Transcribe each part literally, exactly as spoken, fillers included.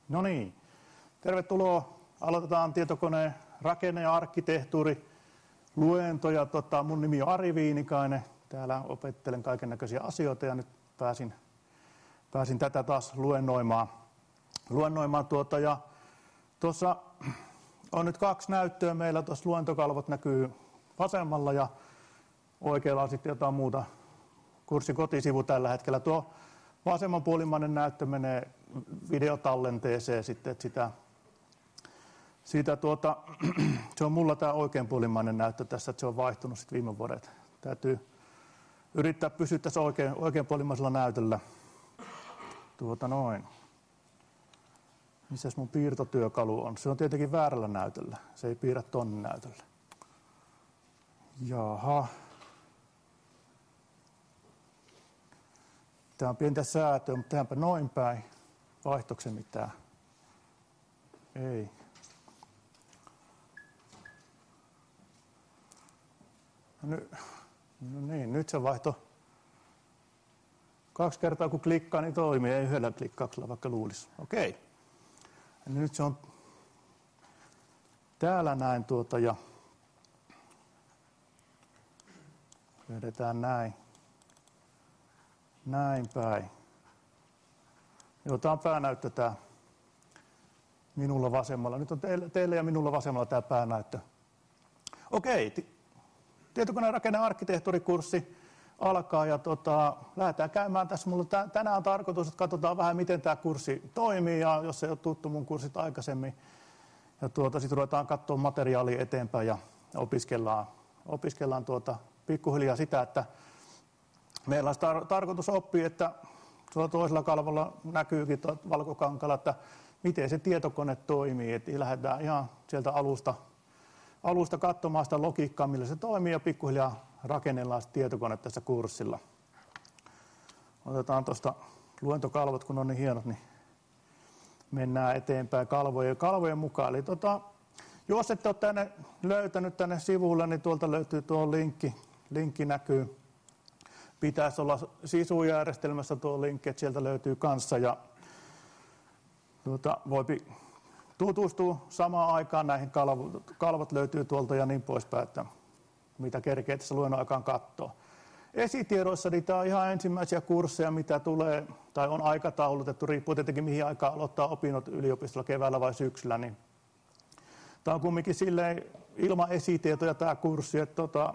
No niin, tervetuloa. Aloitetaan tietokoneen rakenne- ja arkkitehtuuri luentoja. Tota, mun nimi on Ari Viinikainen. Täällä opettelen kaiken näköisiä asioita ja nyt pääsin, pääsin tätä taas luennoimaan. luennoimaan tuota, ja tuossa on nyt kaksi näyttöä meillä. Tuossa luentokalvot näkyy vasemmalla ja oikealla on sitten jotain muuta. Kurssin kotisivu tällä hetkellä. Tuo vasemmanpuolimmainen näyttö menee videotallenteeseen sitten, että sitä, sitä tuota, se on mulla tämä oikeanpuolimmainen näyttö tässä, että se on vaihtunut sitten viime vuodet. Täytyy yrittää pysyä tässä oikein, oikeanpuolimmaisella näytöllä. Tuota noin. Missäs mun piirtotyökalu on? Se on tietenkin väärällä näytöllä. Se ei piirrä tonne näytölle. Jaha. Tää on pientä säätöä, mutta tehdäänpä noin päin. Vaihtoiko se mitään? Ei. No, ny, no niin, nyt se vaihto. Kaksi kertaa kun klikkaa, niin toimii. Ei yhdellä klikkauksella, vaikka luulisi. Okei. Ja nyt se on täällä näin tuota ja vedetään näin. Näin päin. Joo, tää on päänäyttö tää minulla vasemmalla. Nyt on teille, teille ja minulla vasemmalla tää päänäyttö. Okei, tietokoneen rakenne- ja arkkitehtuurikurssi alkaa ja tota, lähdetään käymään tässä. Mulla tänään on tarkoitus, että katsotaan vähän miten tämä kurssi toimii ja jos ei ole tuttu mun kurssit aikaisemmin. Ja tuota, sitten ruvetaan katsoa materiaalia eteenpäin ja opiskellaan, opiskellaan tuota, pikkuhiljaa sitä, että meillä on tar- tarkoitus oppia, että tuolla toisella kalvolla näkyykin valkokankalla, että miten se tietokone toimii. Että lähdetään ihan sieltä alusta, alusta katsomaan sitä logiikkaa, millä se toimii ja pikkuhiljaa rakennellaan se tietokone tässä kurssilla. Otetaan tuosta luentokalvot, kun on niin hienot, niin mennään eteenpäin kalvojen, kalvojen mukaan. Eli tota, jos ette ole tänne löytänyt tänne sivulle, niin tuolta löytyy tuo linkki. Linkki näkyy. Pitäisi olla sisujärjestelmässä tuo linkki, että sieltä löytyy kanssa. Ja tuota, voi tutustua samaan aikaan näihin kalvot. Kalvot löytyy tuolta ja niin poispäin, että mitä kerkee tässä luennon aikaan katsoa. Esitiedoissa niin tämä on ihan ensimmäisiä kursseja, mitä tulee, tai on aikataulutettu, riippuu tietenkin mihin aikaan aloittaa opinnot yliopistolla keväällä vai syksyllä. Niin tämä on kumminkin silleen ilman esitietoja tämä kurssi, että tota,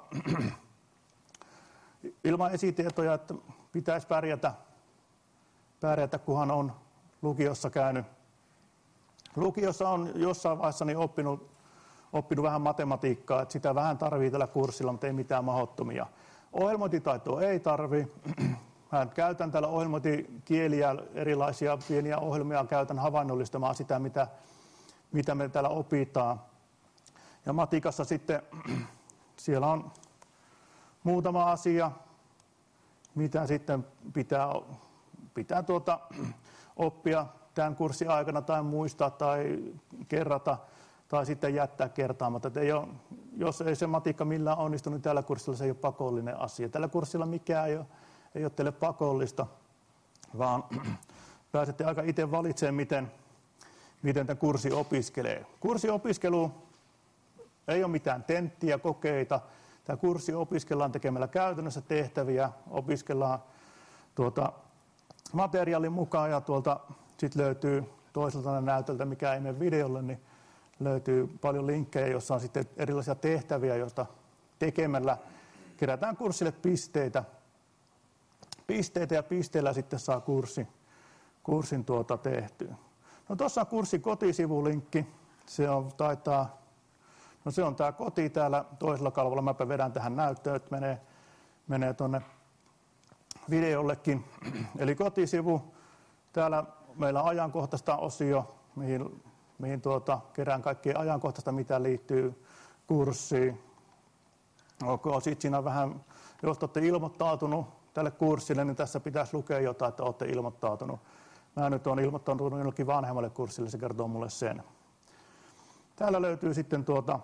ilman esitietoja, että pitäisi pärjätä, pärjätä kunhan on lukiossa käynyt. Lukiossa on jossain vaiheessa niin oppinut, oppinut vähän matematiikkaa, että sitä vähän tarvii tällä kurssilla, mutta ei mitään mahdottomia. Ohjelmointitaitoa ei tarvi. Mä käytän täällä ohjelmointikieliä, erilaisia pieniä ohjelmia, käytän havainnollistamaan sitä, mitä, mitä me täällä opitaan. Ja matikassa sitten siellä on muutama asia, mitä sitten pitää, pitää tuota, oppia tämän kurssin aikana tai muistaa tai kerrata tai sitten jättää kertaamatta. Ei ole, jos ei se matikka millään onnistu, niin tällä kurssilla se ei ole pakollinen asia. Tällä kurssilla mikään ei ole, ei ole teille pakollista, vaan pääsette aika itse valitsemaan, miten, miten tämä kurssi opiskelee. Kurssiopiskelu ei ole mitään tenttiä, kokeita. Tämä kurssi opiskellaan tekemällä käytännössä tehtäviä, opiskellaan tuota, materiaalin mukaan ja tuolta sitten löytyy toiselta näytöltä, mikä ei mene videolle, niin löytyy paljon linkkejä, joissa on sitten erilaisia tehtäviä, joista tekemällä kerätään kurssille pisteitä. Pisteitä ja pisteillä sitten saa kurssi, kurssin tuota tehtyä. No tuossa on kurssin kotisivulinkki. Se on, taitaa, no se on tämä koti täällä toisella kalvolla. Mäpä vedän tähän näyttöön, että menee, menee tuonne videollekin. Eli kotisivu. Täällä meillä on ajankohtaista osio, mihin mihin tuota, kerään kaikkia ajankohtaista, mitä liittyy kurssiin. Okay, sitten siinä on vähän, jos olette ilmoittautunut tälle kurssille, niin tässä pitäisi lukea jotain, että olette ilmoittautunut. Mä nyt olen ilmoittautunut jollekin vanhemmalle kurssille, se kertoo mulle sen. Täällä löytyy sitten tuota,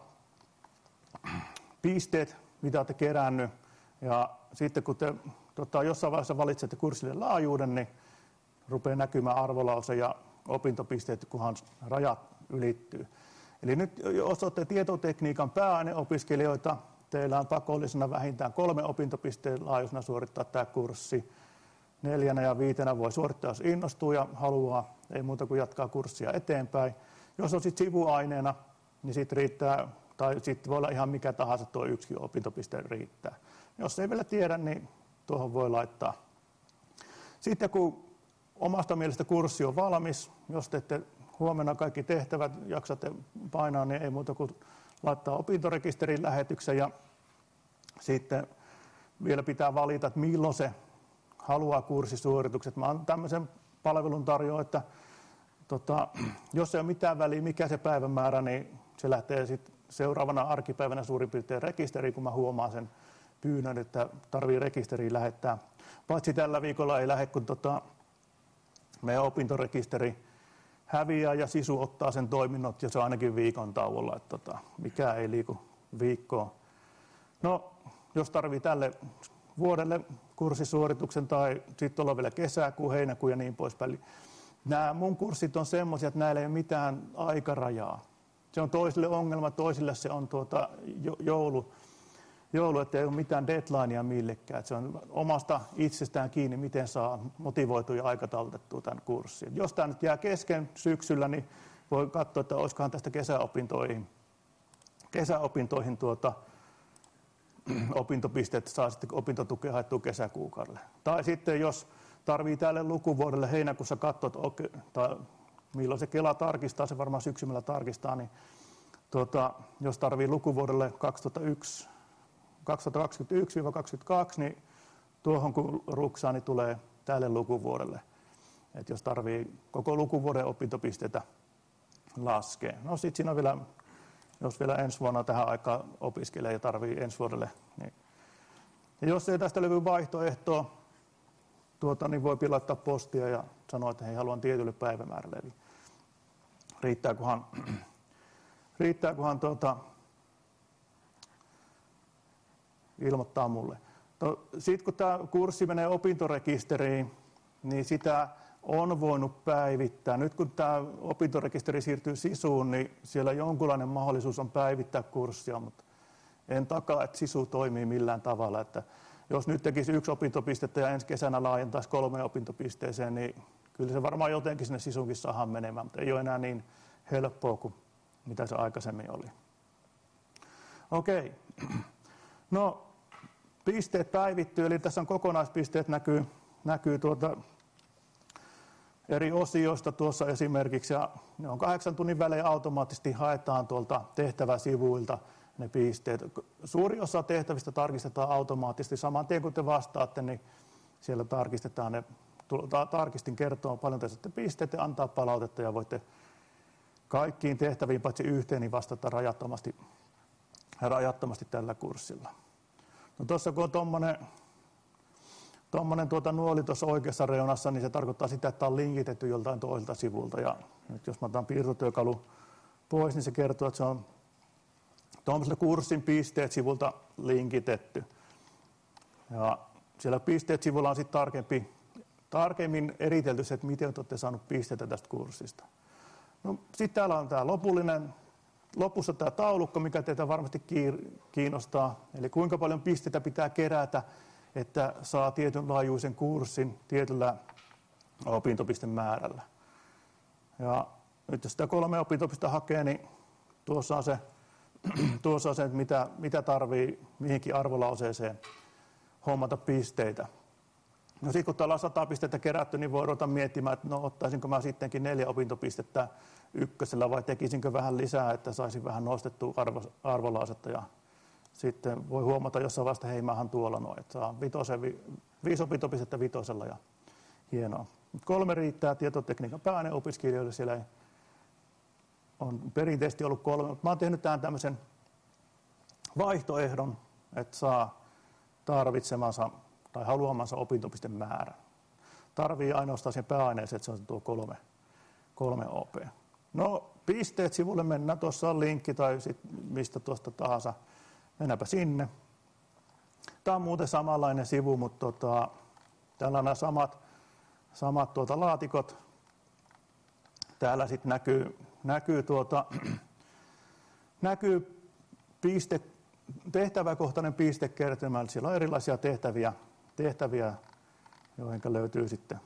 pisteet, mitä olette kerännyt. Ja sitten kun te tota, jossain vaiheessa valitsette kurssille laajuuden, niin rupeaa näkymään arvolause ja opintopisteet, kunhan rajat ylittyy. Eli nyt jos olette tietotekniikan pääaineopiskelijoita, teillä on pakollisena vähintään kolme opintopisteen laajuisena suorittaa tämä kurssi. Neljänä ja viitenä voi suorittaa, jos innostuu ja haluaa, ei muuta kuin jatkaa kurssia eteenpäin. Jos on sitten sivuaineena, niin sitten riittää, tai sitten voi olla ihan mikä tahansa, tuo yksi opintopiste riittää. Jos ei vielä tiedä, niin tuohon voi laittaa. Sitten kun omasta mielestä kurssi on valmis, jos teette huomenna kaikki tehtävät, jaksatte painaa, niin ei muuta kuin laittaa opintorekisterin lähetyksen ja sitten vielä pitää valita, että milloin se haluaa kurssisuoritukset. Mä oon tämmöisen palvelun tarjoa, että tota, jos ei ole mitään väliä, mikä se päivämäärä, niin se lähtee sitten seuraavana arkipäivänä suurin piirtein rekisteriin, kun mä huomaan sen pyynnön, että tarvii rekisteriin lähettää. Paitsi tällä viikolla ei lähde, kun tota, meidän opintorekisteri häviää ja SISU ottaa sen toiminnot ja se on ainakin viikon tauolla, että tota, mikä ei liiku viikkoon. No, jos tarvii tälle vuodelle kurssisuorituksen tai sitten olla vielä kesäkuu, heinäkuu ja niin poispäin. Nämä mun kurssit on semmoisia, että näillä ei ole mitään aikarajaa. Se on toisille ongelma, toisille se on tuota joulu, joulu, että ei ole mitään deadlinea millekään. Se on omasta itsestään kiinni, miten saa motivoitua ja aikataulutettua tämän kurssin. Jos tämä nyt jää kesken syksyllä, niin voi katsoa, että olisikohan tästä kesäopintoihin, kesäopintoihin tuota, opintopisteet, saa sitten opintotukea haettua kesäkuukaudelle. Tai sitten jos tarvii tälle lukuvuodelle heinäkuussa katsoa, että okei, tai milloin se Kela tarkistaa, se varmaan syksymällä tarkistaa, niin tuota, jos tarvii lukuvuodelle kaksituhattakaksikymmentäyksi kaksikymmentäkaksi, niin tuohon kun ruksaa, niin tulee tälle lukuvuodelle. Et jos tarvii koko lukuvuoden opintopisteitä laskea. No sitten siinä on vielä, jos vielä ensi vuonna tähän aikaan opiskelee ja tarvii ensi vuodelle. Niin. Ja jos ei tästä löydy vaihtoehtoa, tuota, niin voi laittaa postia ja sanoa, että hei, haluan tietylle päivämäärälle. Eli riittää, kunhan, riittää, kunhan tuota, ilmoittaa mulle. No, sitten kun tämä kurssi menee opintorekisteriin, niin sitä on voinut päivittää. Nyt kun tämä opintorekisteri siirtyy SISUun, niin siellä jonkunlainen mahdollisuus on päivittää kurssia, mutta en takaa, että SISU toimii millään tavalla. Että jos nyt tekisi yksi opintopistettä ja ensi kesänä laajentaisi kolme opintopisteeseen, niin kyllä se varmaan jotenkin sinne SISUunkin saadaan menemään, mutta ei ole enää niin helppoa kuin mitä se aikaisemmin oli. Okei. No, pisteet päivittyy, eli tässä on kokonaispisteet näkyy, näkyy tuota eri osioista tuossa esimerkiksi, ja ne on kahdeksan tunnin välein automaattisesti haetaan tuolta tehtäväsivuilta ne pisteet. Suuri osa tehtävistä tarkistetaan automaattisesti. Saman tien kun te vastaatte, niin siellä tarkistetaan ne. Tarkistin kertoo paljon tässä pisteet ja antaa palautetta ja voitte kaikkiin tehtäviin paitsi yhteen niin vastata rajattomasti, rajattomasti tällä kurssilla. No tuossa kun on tuommoinen Tuommoinen tuota nuoli tuossa oikeassa reunassa, niin se tarkoittaa sitä, että on linkitetty joltain toiselta sivulta. Ja nyt jos mä otan piirtotyökalu pois, niin se kertoo, että se on tuommoiselle kurssin pisteet sivulta linkitetty. Ja siellä pisteet sivulla on sitten tarkempi, tarkemmin eritelty se, että miten olette saaneet pisteitä tästä kurssista. No, sitten täällä on tämä lopullinen, lopussa tämä taulukko, mikä teitä varmasti kiinnostaa. Eli kuinka paljon pisteitä pitää kerätä, että saa tietyn laajuisen kurssin tietyllä opintopistemäärällä. Ja nyt jos sitä kolme opintopista hakee, niin tuossa on se, tuossa on se että mitä, mitä tarvii mihinkin arvolauseeseen hommata pisteitä. No sitten kun täällä on sata pistettä kerätty, niin voi ruveta miettimään, että no ottaisinko mä sittenkin neljä opintopistettä ykkösellä vai tekisinkö vähän lisää, että saisin vähän nostettua arvo, arvolausetta. Ja sitten voi huomata jossain vasta, hei mähän tuolla noin, että saa vitosen, vi, viisi opintopistettä vitosella ja hienoa. Kolme riittää tietotekniikan pääaineopiskelijoille, siellä ei, on perinteisesti ollut kolme, mutta mä oon tehnyt tähän tämmöisen vaihtoehdon, että saa tarvitsemansa tai haluamansa opintopistemäärän. Tarvii ainoastaan sen pääaineeseen, että se on tuo kolme, kolme O P. No pisteet sivulle mennään, tuossa on linkki tai sit mistä tuosta tahansa. Mennäänpä sinne. Tämä on muuten samanlainen sivu, mutta tota, täällä on nämä samat, samat tuota laatikot. täällä sitten näkyy, näkyy, tuota, näkyy piste, tehtäväkohtainen pistekertymä. Siellä on erilaisia tehtäviä, tehtäviä joihin löytyy sitten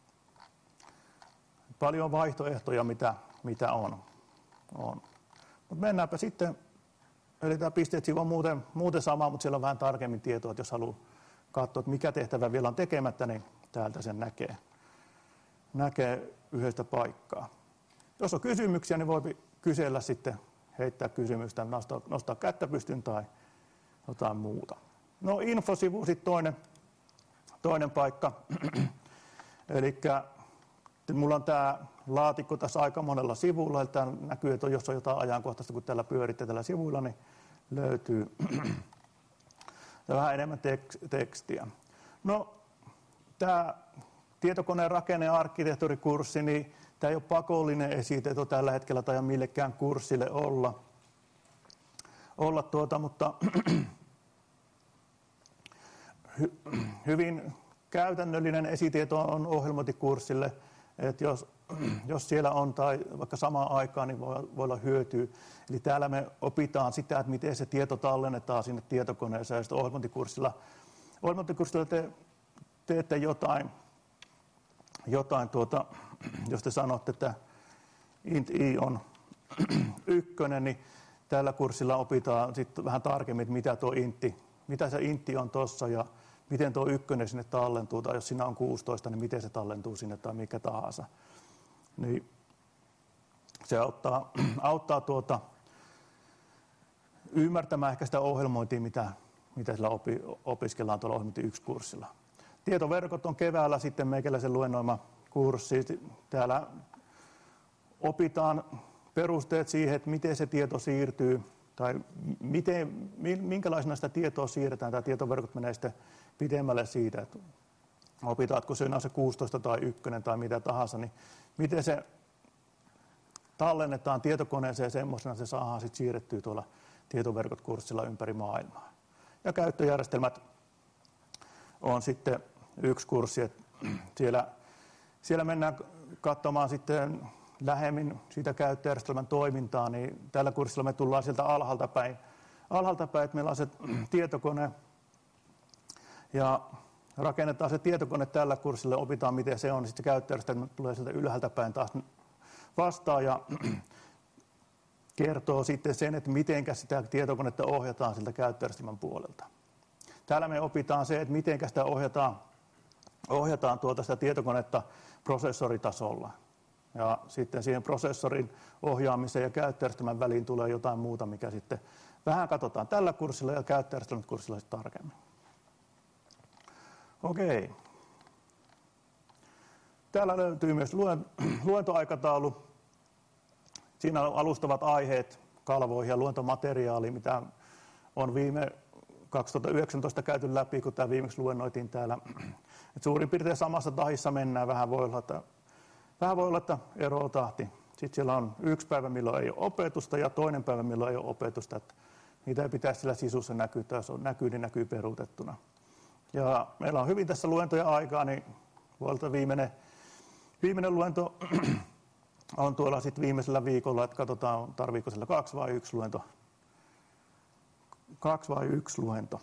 paljon vaihtoehtoja, mitä, mitä on. on. Mut mennäänpä sitten, eli tämä pisteet-sivu on muuten, muuten sama, mutta siellä on vähän tarkemmin tietoa, että jos haluaa katsoa, että mikä tehtävä vielä on tekemättä, niin täältä sen näkee, näkee yhdestä paikkaa. Jos on kysymyksiä, niin voi kysellä sitten, heittää kysymystä, nostaa, nostaa kättä pystyyn tai jotain muuta. No infosivu sitten toinen, toinen paikka. Eli mulla on tämä laatikko tässä aika monella sivulla, eli täällä näkyy, että jos on jotain ajankohtaista, kun täällä pyöritte tällä sivuilla, niin löytyy vähän enemmän tekstiä. No, tämä tietokoneen rakennearkkitehtuurikurssi, niin tämä ei ole pakollinen esitieto tällä hetkellä tai millekään kurssille olla, olla tuota, mutta hy, hyvin käytännöllinen esitieto on ohjelmointikurssille, että jos, jos siellä on tai vaikka samaan aikaan, niin voi, voi olla hyötyä. Eli täällä me opitaan sitä, että miten se tieto tallennetaan sinne tietokoneeseen, ja sitten ohjelmointikurssilla, ohjelmointikurssilla te teette jotain, jotain tuota, jos te sanotte, että int i on ykkönen, niin tällä kurssilla opitaan sitten vähän tarkemmin, että mitä tuo intti, mitä se intti on tuossa ja miten tuo ykkönen sinne tallentuu, tai jos siinä on kuusitoista, niin miten se tallentuu sinne tai mikä tahansa. Niin se auttaa, auttaa tuota, ymmärtämään ehkä sitä ohjelmointia, mitä, mitä sillä opi, opiskellaan tuolla ohjelmointi yksi kurssilla. Tietoverkot on keväällä sitten meikäläisen luennoima kurssi. Täällä opitaan perusteet siihen, että miten se tieto siirtyy, tai miten, minkälaisena sitä tietoa siirretään. Tämä tietoverkot menee sitten pidemmälle siitä, että opitaan, että kun se on se kuusitoista tai ykkönen tai mitä tahansa, niin miten se tallennetaan tietokoneeseen semmoisena, se saadaan sitten siirrettyä tuolla tietoverkot-kurssilla ympäri maailmaa. Ja käyttöjärjestelmät on sitten yksi kurssi, että siellä, siellä mennään katsomaan sitten lähemmin siitä käyttöjärjestelmän toimintaa, niin tällä kurssilla me tullaan sieltä alhaalta päin. Alhaalta päin, että meillä on se tietokone ja rakennetaan se tietokone tällä kurssilla, opitaan miten se on, niin sitten se käyttöjärjestelmä tulee sieltä ylhäältä päin taas vastaan ja kertoo sitten sen, että miten sitä tietokonetta ohjataan siltä käyttöjärjestelmän puolelta. Täällä me opitaan se, että miten sitä ohjataan, ohjataan tuota sitä tietokonetta prosessoritasolla. Ja sitten siihen prosessorin ohjaamiseen ja käyttöjärjestelmän väliin tulee jotain muuta, mikä sitten vähän katsotaan tällä kurssilla ja käyttöjärjestelmän kurssilla sitten tarkemmin. Okei. Täällä löytyy myös luentoaikataulu. Siinä on alustavat aiheet kalvoihin ja luentomateriaali, mitä on viime kaksituhattayhdeksäntoista käyty läpi, kun tämä viimeksi luennoitiin täällä. Et suurin piirtein samassa tahissa mennään. Vähän voi olla, että, vähän voi olla, että ero tahti. Sitten siellä on yksi päivä, milloin ei ole opetusta, ja toinen päivä, milloin ei ole opetusta. Että niitä ei pitäisi sillä sisussa näkyä, tai jos on näkyy, niin näkyy peruutettuna. Ja meillä on hyvin tässä luentoja aikaa, niin voi olla, viimeinen, viimeinen luento on tuolla sitten viimeisellä viikolla, että katsotaan, tarviiko sillä kaksi vai yksi luento. Kaksi vai yksi luento.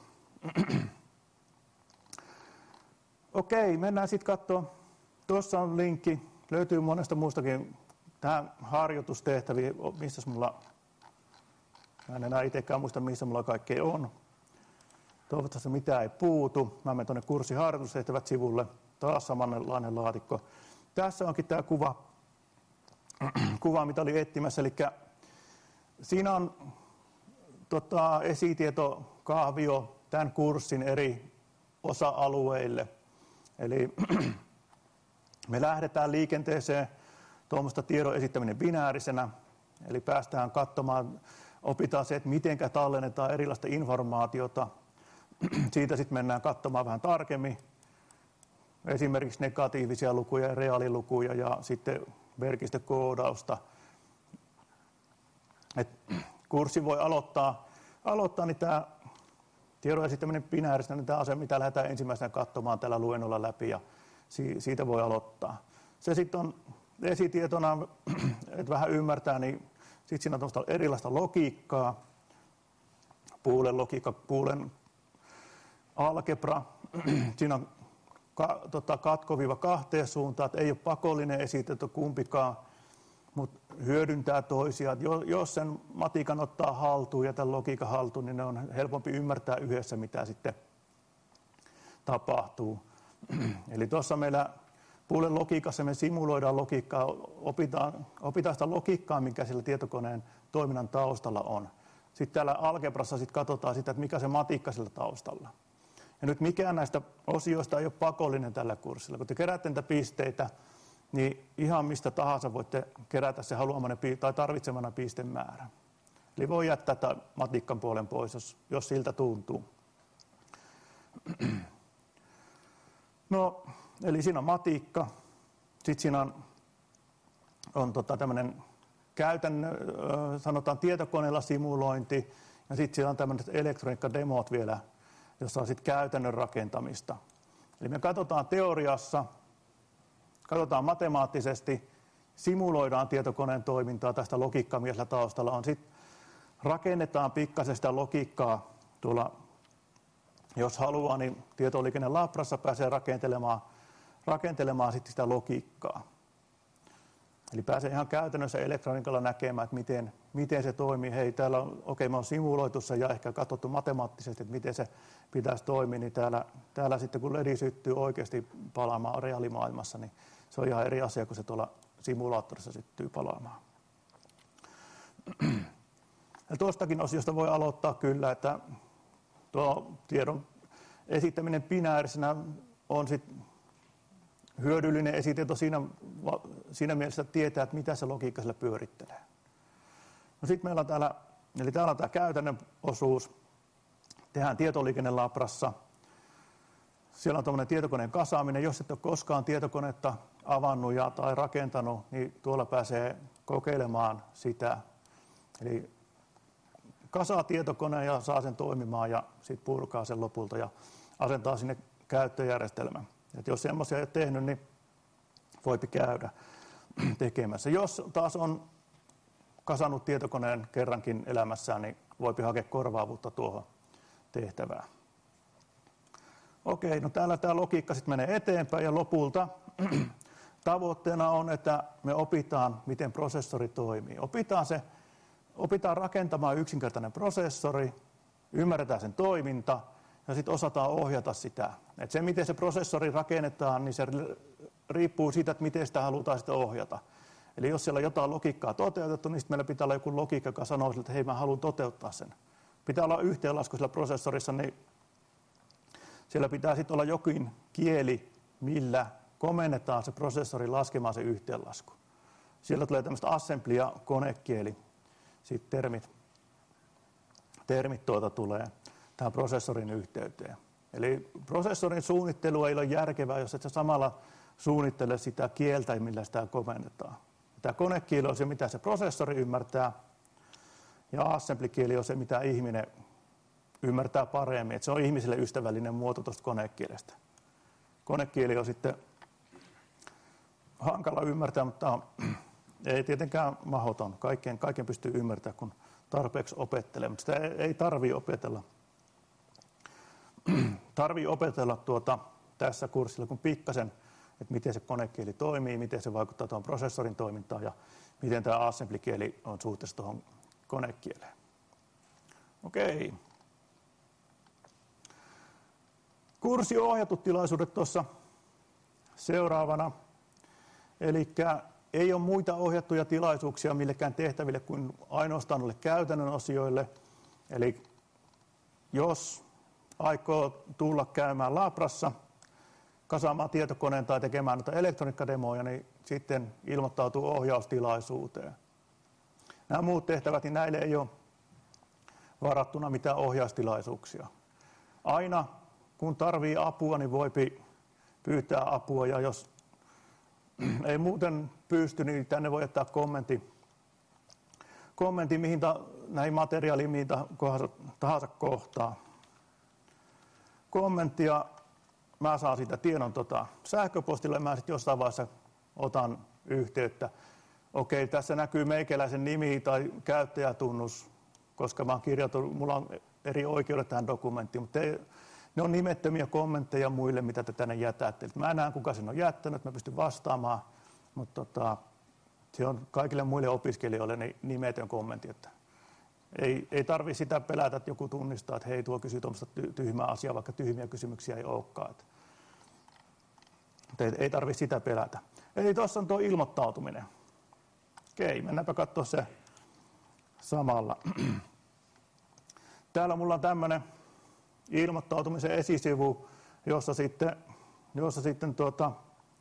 Okei, mennään sitten katsomaan. Tuossa on linkki, löytyy monesta muustakin tähän harjoitustehtäviin, missä mulla, mä en enää itsekään muista, missä mulla kaikkea on. Toivottavasti mitään ei puutu. Mä menen tuonne kurssin harjoitustehtävät sivulle, taas samanlainen laatikko. Tässä onkin tämä kuva, kuva mitä oli etsimässä, eli siinä on tota, esitietokaavio tämän kurssin eri osa-alueille. Eli me lähdetään liikenteeseen tuommoista tiedon esittäminen binäärisenä, eli päästään katsomaan, opitaan se, että miten tallennetaan erilaista informaatiota. Siitä sitten mennään katsomaan vähän tarkemmin, esimerkiksi negatiivisia lukuja ja reaalilukuja ja sitten merkistökoodausta. Et kurssi voi aloittaa, aloittaa niin tämä tiedon esittäminen binäärisenä, niin tämä on se, mitä lähdetään ensimmäisenä katsomaan tällä luennolla läpi ja siitä voi aloittaa. Se sitten on esitietona, että vähän ymmärtää, niin sitten siinä on erilaista logiikkaa. Boolean logiikka, Boolean algebra. Siinä on ka, tota, katko-viiva kahteen suuntaan, että ei ole pakollinen esitieto kumpikaan, mutta hyödyntää toisiaan. Jos sen matikan ottaa haltuun ja tämän logiikan haltuun, niin ne on helpompi ymmärtää yhdessä, mitä sitten tapahtuu. Eli tuossa meillä Boolean logiikassa me simuloidaan logiikkaa, opitaan, opitaan sitä logiikkaa, mikä sillä tietokoneen toiminnan taustalla on. Sitten täällä algebrassa sit katsotaan sitä, että mikä se matikka sillä taustalla. Ja nyt mikään näistä osioista ei ole pakollinen tällä kurssilla. Kun te keräätte niitä pisteitä, niin ihan mistä tahansa voitte kerätä se haluamanne tai tarvitsemana pistemäärä. Eli voi jättää tämän matikkan puolen pois, jos, jos siltä tuntuu. No, eli siinä on matikka, sitten siinä on, on tota tämmöinen käytännön, sanotaan tietokoneella simulointi, ja sitten siellä on tämmöiset elektroniikkademot vielä, jossa on sitten käytännön rakentamista. Eli me katsotaan teoriassa, katsotaan matemaattisesti, simuloidaan tietokoneen toimintaa, tästä logiikkaa, mikä taustalla on. Sitten rakennetaan pikkasen sitä logiikkaa tuolla, jos haluaa, niin tietoliikenne Labrassa pääsee rakentelemaan, rakentelemaan sitten sitä logiikkaa. Eli pääsee ihan käytännössä elektroniikalla näkemään, että miten, miten se toimii. Hei, täällä on, okei, okay, me on simuloitu se ja ehkä katsottu matemaattisesti, että miten se pitäisi toimia, niin täällä, täällä sitten kun ledi syttyy oikeasti palaamaan reaalimaailmassa, niin se on ihan eri asia, kun se tuolla simulaattorissa syttyy palaamaan. Ja tuostakin osiosta voi aloittaa kyllä, että tuo tiedon esittäminen binäärisenä on sitten hyödyllinen esitieto siinä, siinä mielessä, että tietää, että mitä se logiikka sillä pyörittelee. No sitten meillä on täällä, eli täällä on tämä käytännön osuus. Tehdään tietoliikenne Labrassa. Siellä on tuommoinen tietokoneen kasaaminen. Jos et ole koskaan tietokonetta avannut ja, tai rakentanut, niin tuolla pääsee kokeilemaan sitä. Eli kasaa tietokoneen ja saa sen toimimaan ja sitten purkaa sen lopulta ja asentaa sinne käyttöjärjestelmän. Et jos semmoisia ei ole tehnyt, niin voipi käydä tekemässä. Jos taas on kasannut tietokoneen kerrankin elämässään, niin voipi hakea korvaavuutta tuohon tehtävään. Okei, no täällä tämä logiikka sitten menee eteenpäin ja lopulta tavoitteena on, että me opitaan, miten prosessori toimii. Opitaan, se, opitaan rakentamaan yksinkertainen prosessori, ymmärretään sen toiminta, ja sitten osataan ohjata sitä. Et se, miten se prosessori rakennetaan, niin se riippuu siitä, että miten sitä halutaan sitten ohjata. Eli jos siellä on jotain logiikkaa toteutettu, niin sitten meillä pitää olla joku logiikka, joka sanoo, että hei, mä haluan toteuttaa sen. Pitää olla yhteenlasku sillä prosessorissa, niin siellä pitää sitten olla jokin kieli, millä komennetaan se prosessori laskemaan se yhteenlasku. Siellä tulee tämmöistä assembly- ja konekieli, sitten termit, termit tuota tulee tähän prosessorin yhteyteen. Eli prosessorin suunnittelu ei ole järkevää, jos et sä samalla suunnittele sitä kieltä, millä sitä komennetaan. Tämä konekieli on se, mitä se prosessori ymmärtää, ja assembly-kieli on se, mitä ihminen ymmärtää paremmin. Et se on ihmiselle ystävällinen muoto tuosta konekielestä. Konekieli on sitten hankala ymmärtää, mutta ei tietenkään mahdoton. Kaiken, kaiken pystyy ymmärtämään, kun tarpeeksi opettelee, mutta sitä ei tarvitse opetella. Tarvii opetella tuota, tässä kurssilla, kun pikkasen, että miten se konekieli toimii, miten se vaikuttaa tuohon prosessorin toimintaan ja miten tämä assembly-kieli on suhteessa tuohon konekieleen. Okei. Kurssiohjatut tilaisuudet tuossa seuraavana. Eli ei ole muita ohjattuja tilaisuuksia millekään tehtäville kuin ainoastaan noille käytännön osioille. Eli jos aikoo tulla käymään Labrassa, kasaamaan tietokoneen tai tekemään noita elektroniikkademoja, niin sitten ilmoittautuu ohjaustilaisuuteen. Nämä muut tehtävät, niin näille ei ole varattuna mitään ohjaustilaisuuksia. Aina kun tarvii apua, niin voi pyytää apua, ja jos ei muuten pysty, niin tänne voi jättää kommentti, kommentti mihin ta, näihin materiaaliin, mihin tahansa kohtaa. Kommenttia, mä saan siitä tiedon tota, sähköpostilla, ja mä sitten jossain vaiheessa otan yhteyttä. Okei, tässä näkyy meikäläisen nimi tai käyttäjätunnus, koska mä oon kirjoittanut, mulla on eri oikeudet tähän dokumenttiin, mutta te, ne on nimettömiä kommentteja muille, mitä te tänne jätätte. Mä en näe, kuka sen on jättänyt, mä pystyn vastaamaan, mutta tota, se on kaikille muille opiskelijoille niin nimetön kommentti. Että ei, ei tarvitse sitä pelätä, että joku tunnistaa, että hei, tuo kysyy tuommoista tyhmää asiaa, vaikka tyhmiä kysymyksiä ei olekaan. Että ei, ei tarvitse sitä pelätä. Eli tuossa on tuo ilmoittautuminen. Okei, mennäänpä katsoa se samalla. Täällä mulla on tämmöinen ilmoittautumisen esisivu, jossa sitten, jossa sitten tuota,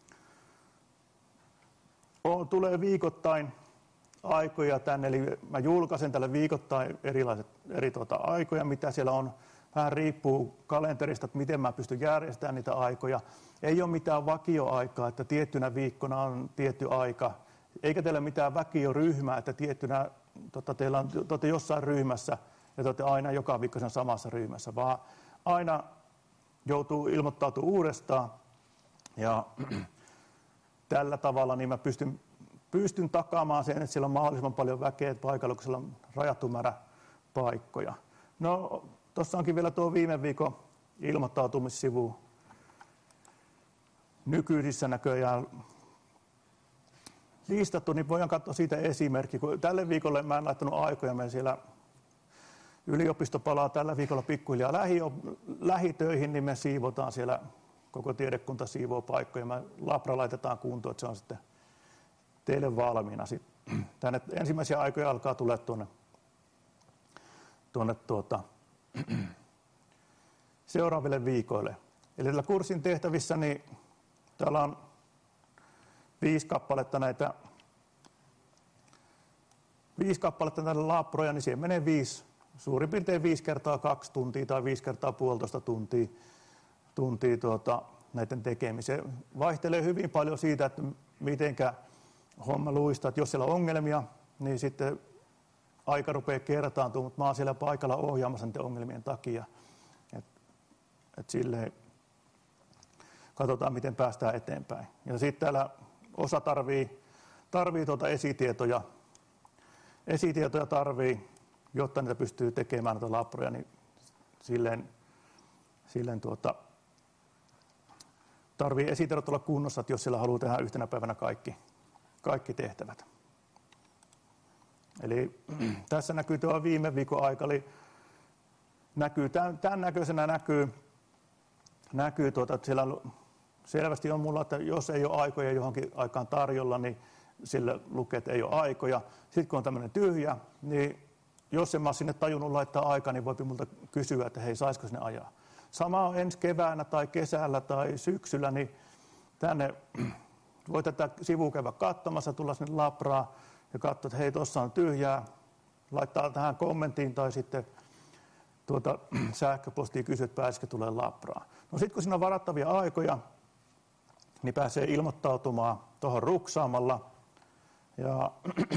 on, tulee viikoittain aikoja tänne, eli mä julkaisen tälle viikoittain erilaiset eri tuota, aikoja, mitä siellä on. Vähän riippuu kalenterista, että miten mä pystyn järjestämään niitä aikoja. Ei ole mitään vakioaikaa, että tiettynä viikkona on tietty aika, eikä teillä mitään vakioryhmää, että tiettynä tota, teillä on tota, jossain ryhmässä ja te olette aina joka viikko sen samassa ryhmässä, vaan aina joutuu ilmoittautumaan uudestaan ja tällä tavalla niin mä pystyn, pystyn takaamaan sen, että siellä on mahdollisimman paljon väkeä paikalla, kun siellä on rajattu määrä paikkoja. No, tuossa onkin vielä tuo viime viikon ilmoittautumissivu. Nykyisissä näköjään listattu, niin voidaan katsoa siitä esimerkki. Tälle viikolle mä en laittanut aikoja, me siellä yliopisto palaa tällä viikolla pikkuhiljaa lähi, lähitöihin, niin me siivotaan siellä, koko tiedekunta siivoo paikkoja. Me labra laitetaan kuntoon, että se on sitten teille valmiina. Tänne ensimmäisiä aikoja alkaa tulla tuonne, tuonne tuota, seuraaville viikoille. Eli tällä kurssin tehtävissä, niin täällä on viisi kappaletta näitä, viisi kappaletta näitä labroja, niin siihen menee viisi, suurin piirtein viisi kertaa kaksi tuntia tai viisi kertaa puolitoista tuntia, tuntia tuota, näiden tekemiseen. Vaihtelee hyvin paljon siitä, että mitenkä homma luistaa, että jos siellä on ongelmia, niin sitten aika rupeaa kertaantumaan, mutta mä oon siellä paikalla ohjaamassa niiden ongelmien takia. Et, et silleen katsotaan, miten päästään eteenpäin. Ja sitten täällä osa tarvii, tarvii tuota esitietoja, esitietoja tarvii, jotta niitä pystyy tekemään näitä labroja, niin silleen, silleen tuota, tarvii esitiedot olla kunnossa, että jos siellä haluaa tehdä yhtenä päivänä kaikki, kaikki tehtävät. Eli tässä näkyy tuo viime viikon aika, eli näkyy, tämän, tämän näköisenä näkyy, näkyy tuota, että siellä selvästi on mulla, että jos ei ole aikoja johonkin aikaan tarjolla, niin sillä lukee, että ei ole aikoja. Sitten kun on tämmöinen tyhjä, niin jos en mä ole sinne tajunnut laittaa aikaa, niin voi multa kysyä, että hei, saisiko sinne ajaa. Sama on ensi keväänä tai kesällä tai syksyllä, niin tänne voi tätä sivua käydä katsomassa, tulla sinne labraan ja katsoa, että hei, tuossa on tyhjää, laittaa tähän kommenttiin tai sitten tuota, sähköpostiin kysyä, että pääsikö tulee labraan. No sitten kun siinä on varattavia aikoja, niin pääsee ilmoittautumaan tuohon ruksaamalla. Ja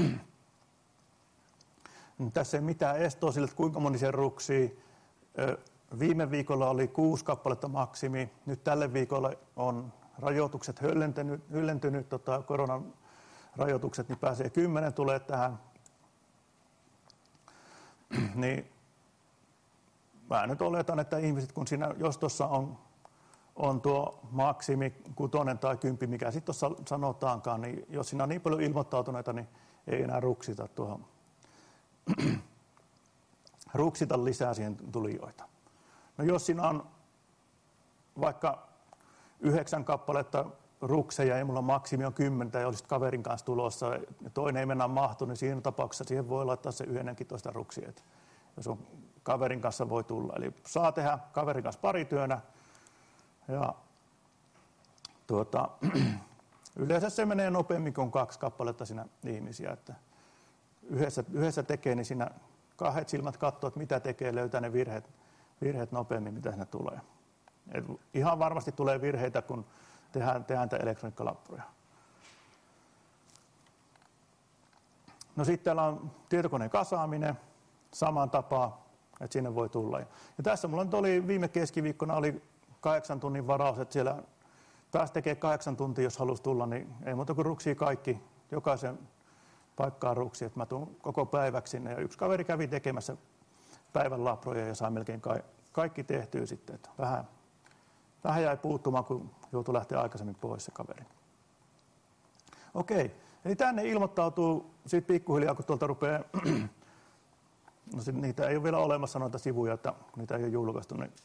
tässä ei mitään estoa sille, että kuinka moni sen ruksii. Viime viikolla oli kuusi kappaletta maksimi. Nyt tälle viikolle on rajoitukset höllentynyt, höllentynyt tota, koronan rajoitukset, niin pääsee kymmenen tulee tähän. Niin mä nyt oletan, että ihmiset, kun siinä, jos tuossa on, on tuo maksimi kutonen tai kymppi, mikä sitten tuossa sanotaankaan, niin jos siinä on niin paljon ilmoittautuneita, niin ei enää ruksita tuohon. ruksita lisää siihen tulijoita. No jos siinä on vaikka yhdeksän kappaletta rukseja ja mulla maksimi on kymmentä ja olisit kaverin kanssa tulossa ja toinen ei mennä mahtu, niin siinä tapauksessa siihen voi laittaa se yhdennenkin ruksia. Jos on kaverin kanssa voi tulla. Eli saa tehdä kaverin kanssa parityönä. Ja tuota, yleensä se menee nopeammin kuin kaksi kappaletta siinä ihmisiä. Että yhdessä, yhdessä tekee, niin siinä kahdet silmät katsoo, että mitä tekee, löytää ne virheet, virheet nopeammin, mitä siinä tulee. Et ihan varmasti tulee virheitä, kun tehdään, tehdään tätä elektroniikkalabroja. No sitten täällä on tietokoneen kasaaminen, saman tapaa, että sinne voi tulla. Ja tässä mulla nyt oli viime keskiviikkona oli kahdeksan tunnin varaus, että siellä pääsi tekemään kahdeksan tuntia, jos halusi tulla, niin ei muuta kuin ruksii kaikki, jokaisen paikkaan ruksi, että mä tuun koko päiväksi sinne. Ja yksi kaveri kävi tekemässä päivän labroja ja sai melkein ka- kaikki tehtyä sitten. Että vähän, vähän jäi puuttumaan, kun joutui lähteä aikaisemmin pois se kaveri. Okei, eli tänne ilmoittautuu sitten pikkuhiljaa, kun tuolta rupeaa, no sit niitä ei ole vielä olemassa noita sivuja, että niitä ei ole julkaistu, niin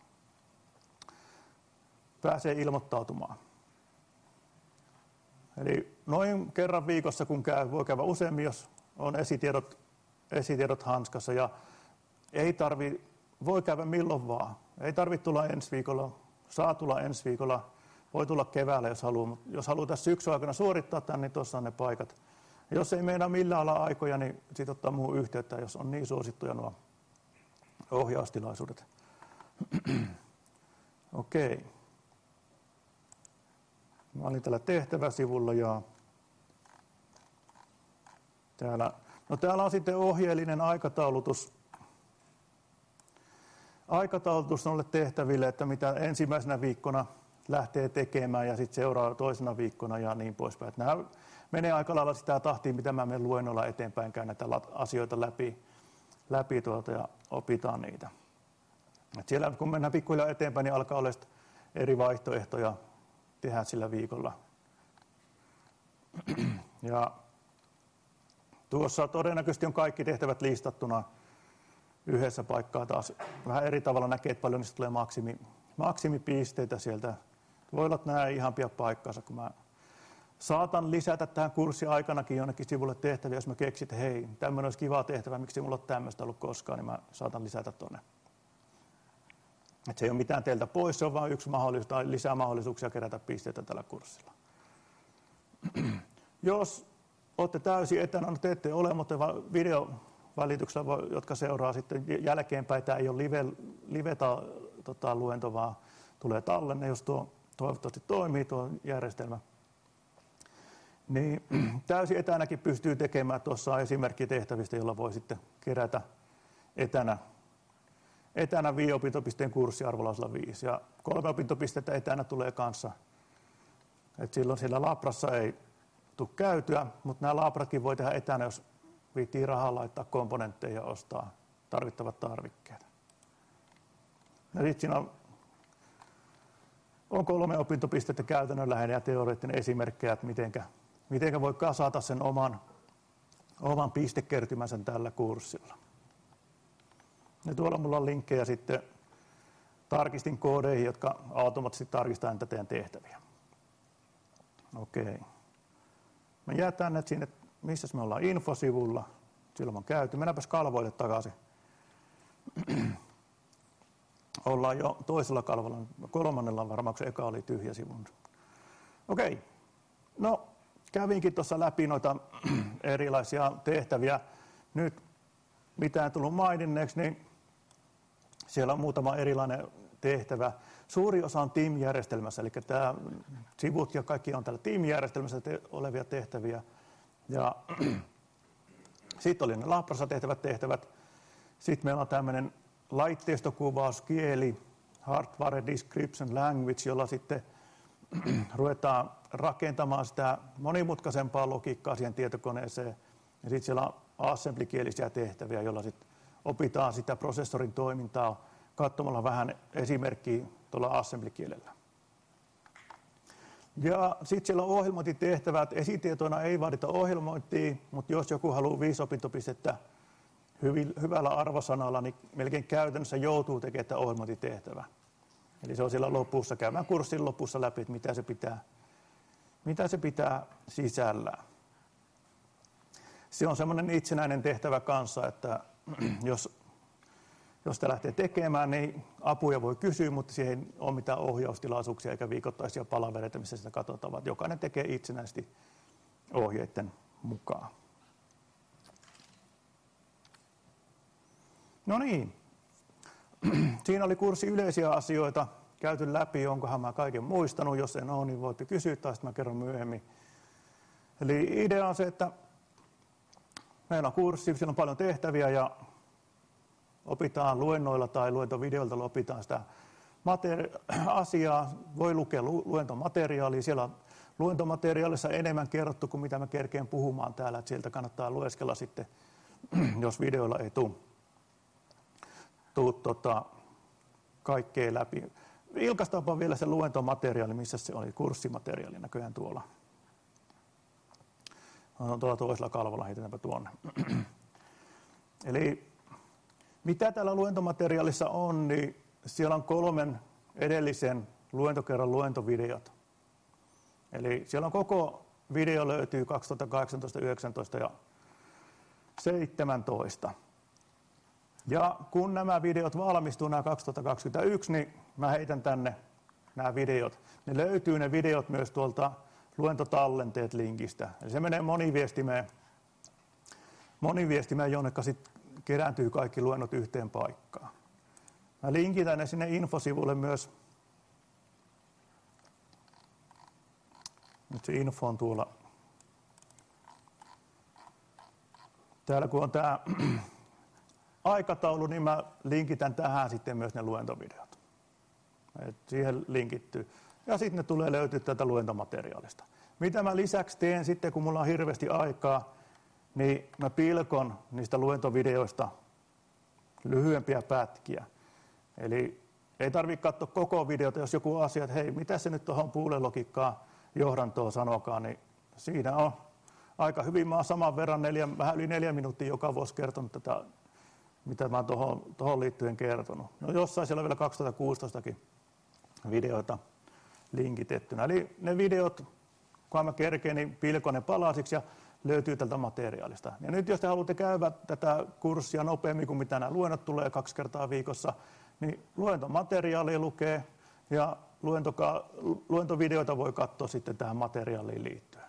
pääsee ilmoittautumaan. Eli noin kerran viikossa, kun käy, voi käydä useammin, jos on esitiedot, esitiedot hanskassa. Ja ei tarvi, voi käydä milloin vaan. Ei tarvitse tulla ensi viikolla, saa tulla ensi viikolla, voi tulla keväällä, jos haluaa. Mutta jos haluaa tässä syksyn aikana suorittaa tämän, niin tuossa on ne paikat. Ja jos ei meinaa millään olla aikoja, niin sitten ottaa muuhun yhteyttä, jos on niin suosittuja nuo ohjaustilaisuudet. Okei. Okay. Mä olin täällä tehtäväsivulla ja täällä, no täällä on sitten ohjeellinen aikataulutus, aikataulutus noille tehtäville, että mitä ensimmäisenä viikkona lähtee tekemään ja sitten seuraa toisena viikkona ja niin poispäin. Että nämä menee aika lailla sitä tahtia, mitä mä menen luennolla eteenpäin, käyn näitä asioita läpi, läpi tuolta ja opitaan niitä. Et siellä kun mennään pikkuhiljaa eteenpäin, niin alkaa olla eri vaihtoehtoja tehdään sillä viikolla. Ja tuossa todennäköisesti on kaikki tehtävät listattuna yhdessä paikkaa taas. Vähän eri tavalla näkee, että paljon niistä tulee maksimi, maksimipisteitä sieltä. Voi olla, että nämä ei ihan pian paikkaansa, kun mä saatan lisätä tähän kurssin aikanakin jonnekin sivulle tehtäviä, jos mä keksin, että hei, tämmöinen olisi kiva tehtävä, miksi mulla ole tämmöistä ollut koskaan, niin mä saatan lisätä tuonne. Että se ei ole mitään teiltä pois, se on vain yksi mahdollisuus tai lisää mahdollisuuksia kerätä pisteitä tällä kurssilla. Jos olette täysin etänä, no te ette ole, mutta videovälityksellä, jotka seuraa sitten jälkeenpäin, tämä ei ole live, live ta, tota, luento, vaan tulee tallenne, jos tuo toivottavasti toimii tuo järjestelmä. Niin täysin etänäkin pystyy tekemään, tuossa on esimerkki tehtävistä, jolla voi sitten kerätä etänä. Etänä viiden opintopisteen kurssi arvolausella viisi ja kolme opintopistettä etänä tulee kanssa. Et silloin siellä labrassa ei tule käytyä, mutta nämä labratkin voi tehdä etänä, jos viittii rahaa laittaa komponentteja ja ostaa tarvittavat tarvikkeet. Ja sitten siinä on, on kolme opintopistettä käytännönläheinen ja teoreettinen esimerkkejä, että mitenkä, mitenkä voi kasata sen oman, oman pistekertymänsä tällä kurssilla. Ja tuolla mulla on linkkejä sitten tarkistin koodeihin, jotka automaattisesti tarkistaa näitä teidän tehtäviä. Okei. Me jätän ne sinne, missä me ollaan infosivulla. Silloin on käyty. Mennäänpäs kalvoille takaisin. Ollaan jo toisella kalvolla. Kolmannella varmaan, kun se eka oli tyhjä sivun. Okei. No, kävinkin tuossa läpi noita erilaisia tehtäviä. Nyt mitä ei tullut maininneeksi, niin siellä on muutama erilainen tehtävä. Suuri osa on Team-järjestelmässä, eli tämä sivut ja kaikki on täällä Team-järjestelmässä te- olevia tehtäviä. Ja sitten oli ne labrassa tehtävät tehtävät. Sitten meillä on tämmöinen laitteistokuvaus, kieli, hardware description language, jolla sitten ruvetaan rakentamaan sitä monimutkaisempaa logiikkaa siihen tietokoneeseen. Ja sitten siellä on assembly-kielisiä tehtäviä, joilla sitten opitaan sitä prosessorin toimintaa katsomalla vähän esimerkkiä tuolla assembly-kielellä. Ja sitten siellä on ohjelmointitehtävät. Esitietoina ei vaadita ohjelmointia, mutta jos joku haluaa viisi opintopistettä hyvällä arvosanalla, niin melkein käytännössä joutuu tekemään tämä ohjelmointitehtävä. Eli se on siellä lopussa, käymään kurssin lopussa läpi, että mitä se pitää, mitä se pitää sisällään. Se on semmoinen itsenäinen tehtävä kanssa, että jos, jos sitä lähtee tekemään, niin apuja voi kysyä, mutta siihen ei ole mitään ohjaustilaisuuksia eikä viikoittaisia palavereita, missä sitä katsotaan, vaan jokainen tekee itsenäisesti ohjeiden mukaan. No niin, siinä oli kurssi yleisiä asioita käyty läpi, onkohan mä kaiken muistanut, jos en ole, niin voitte kysyä tai sitten mä kerron myöhemmin. Eli idea on se, että meillä on kurssi, siellä on paljon tehtäviä ja opitaan luennoilla tai luentovideoilta opitaan sitä materi- asiaa, voi lukea lu- luentomateriaalia. Siellä on luentomateriaalissa enemmän kerrottu kuin mitä mä kerkeen puhumaan täällä, että sieltä kannattaa lueskella sitten, jos videoilla ei tule tuu, tota, kaikkea läpi. Vilkaistaanpa vielä se luentomateriaali, missä se oli, kurssimateriaali näköjään tuolla. On tuolla toisella kalvolla, heitetäänpä tuonne. Eli mitä täällä luentomateriaalissa on, niin siellä on kolmen edellisen luentokerran luentovideot. Eli siellä on koko video löytyy kaksituhattakahdeksantoista, yhdeksäntoista ja seitsemäntoista. Ja kun nämä videot valmistuu, nämä kaksituhattakaksikymmentäyksi, niin mä heitän tänne nämä videot. Ne löytyy ne videot myös tuolta luentotallenteet linkistä. Eli se menee moniviestimeen, moniviestimeen jonneka sitten kerääntyy kaikki luennot yhteen paikkaan. Mä linkitän ne sinne infosivulle myös. Nyt se info on tuolla. Täällä kun on tämä aikataulu, niin mä linkitän tähän sitten myös ne luentovideot. Et siihen linkittyy. Ja sitten ne tulee löytyä tätä luentomateriaalista. Mitä mä lisäksi teen sitten, kun mulla on hirveästi aikaa, niin mä pilkon niistä luentovideoista lyhyempiä pätkiä. Eli ei tarvitse katsoa koko videota, jos joku asia, että hei, mitä se nyt tuohon puulelogiikkaan johdantoon sanokaan, niin siinä on aika hyvin. Mä oon saman verran, neljä, vähän yli neljä minuuttia joka vuosi kertonut tätä, mitä mä oon tuohon, tuohon liittyen kertonut. No jossain siellä on vielä kaksituhattakuusitoistakin videoita linkitettynä. Eli ne videot, kun mä kerkeen, niin pilkon ne palasiksi ja löytyy tältä materiaalista. Ja nyt jos te haluatte käydä tätä kurssia nopeammin kuin mitä nämä luennot tulee kaksi kertaa viikossa, niin luentomateriaalia lukee ja luentoka- luentovideoita voi katsoa sitten tähän materiaaliin liittyen.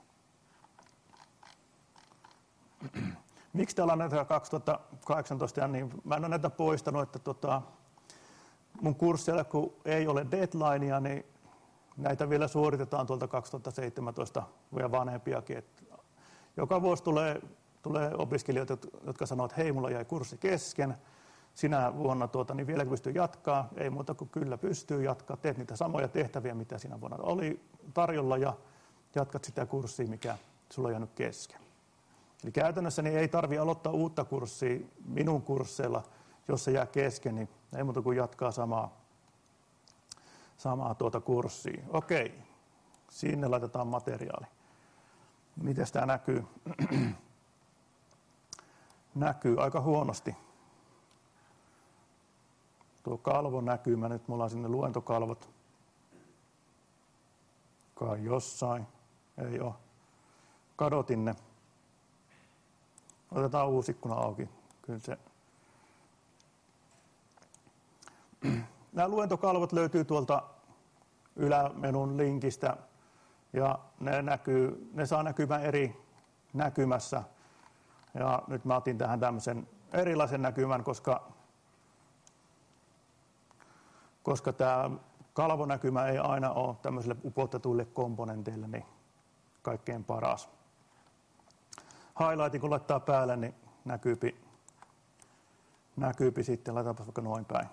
Miksi täällä on näitä kaksituhattakahdeksantoista, niin mä en ole näitä poistanut, että tota, mun kursseilla kun ei ole deadlinea, niin näitä vielä suoritetaan tuolta kaksituhattaseitsemäntoista ja vanhempiakin. Et joka vuosi tulee, tulee opiskelijoita, jotka sanoo, että hei, mulla jäi kurssi kesken. Sinä vuonna tuota, niin vieläkö pystyy jatkaa? Ei muuta kuin kyllä pystyy jatkaa. Teet niitä samoja tehtäviä, mitä sinä vuonna oli tarjolla ja jatkat sitä kurssia, mikä sulla on jäänyt kesken. Eli käytännössä niin ei tarvitse aloittaa uutta kurssia minun kursseilla, jos se jää kesken, niin ei muuta kuin jatkaa samaa, samaa tuota kurssia. Okei, sinne laitetaan materiaali. Miten tämä näkyy? Näkyy aika huonosti. Tuo kalvo näkyy, mä nyt mulla on sinne luentokalvot. Kai jossain, ei ole. Kadotin ne. Otetaan uusi ikkuna auki. Kyllä se. Nämä luentokalvot löytyy tuolta ylämenun linkistä ja ne, näkyy, ne saa näkymään eri näkymässä. Ja nyt mä otin tähän tämmöisen erilaisen näkymän, koska, koska tämä kalvonäkymä ei aina ole tämmöisille upotetuille komponenteille niin kaikkein paras. Highlightin kun laittaa päälle, niin näkyypi, näkyypi sitten, laitetaanpa vaikka noin päin.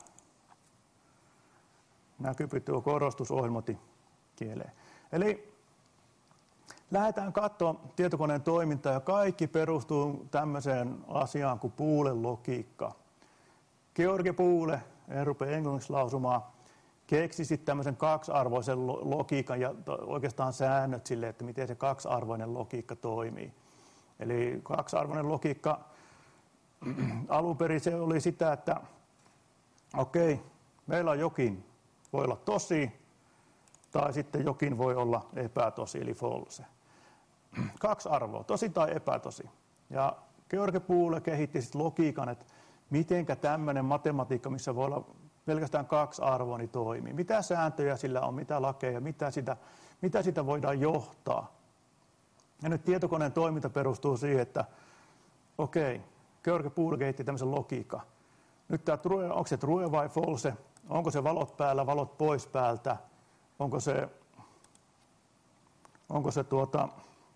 Näkyypi tuo korostusohjelmointi kieleen. Eli lähdetään katsomaan tietokoneen toimintaa ja kaikki perustuu tämmöiseen asiaan kuin Boolen logiikka. George Boole, en rupea englanniksi lausumaan, keksi sitten tämmöisen kaksiarvoisen logiikan ja oikeastaan säännöt sille, että miten se kaksiarvoinen logiikka toimii. Eli kaksiarvoinen logiikka alun perin se oli sitä, että okei, okay, meillä on jokin, voi olla tosi, tai sitten jokin voi olla epätosi, eli false. Kaksi arvoa, tosi tai epätosi. Ja George Boole kehitti sitten logiikan, että mitenkä tämmöinen matematiikka, missä voi olla pelkästään kaksi arvoa, niin toimii. Mitä sääntöjä sillä on, mitä lakeja, mitä sitä, mitä sitä voidaan johtaa. Ja nyt tietokoneen toiminta perustuu siihen, että okei, okay, George Boole kehitti tämmöisen logiikan. Nyt tämä true, onko se true vai false? Onko se valot päällä, valot pois päältä? Onko se, onko se tuota,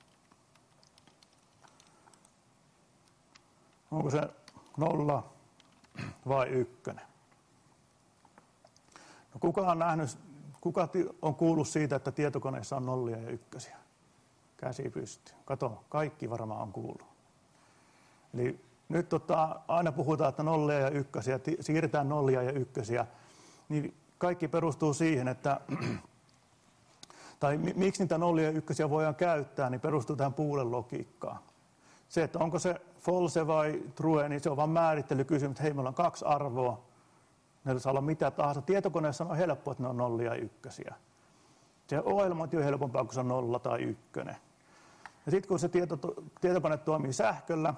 onko se nolla vai ykkönen? No kuka on nähnyt, kuka on kuullut siitä, että tietokoneessa on nollia ja ykkösiä? Käsi pystyy. Kato, kaikki varmaan on kuullut. Eli nyt tota, aina puhutaan, että nollia ja ykkösiä, siirretään nollia ja ykkösiä, niin kaikki perustuu siihen, että tai miksi niitä nollia ja ykkösiä voidaan käyttää, niin perustuu tähän Boolean logiikkaan. Se, että onko se false vai true, niin se on vain määrittelykysymys, että hei, meillä on kaksi arvoa, ne saa olla mitä tahansa. Tietokoneessa on helppo, että ne on nollia ja ykkösiä. Se ohjelmointi on helpompaa, kun se on nolla tai ykkönen. Ja sitten kun se tieto, tietokone toimii sähköllä,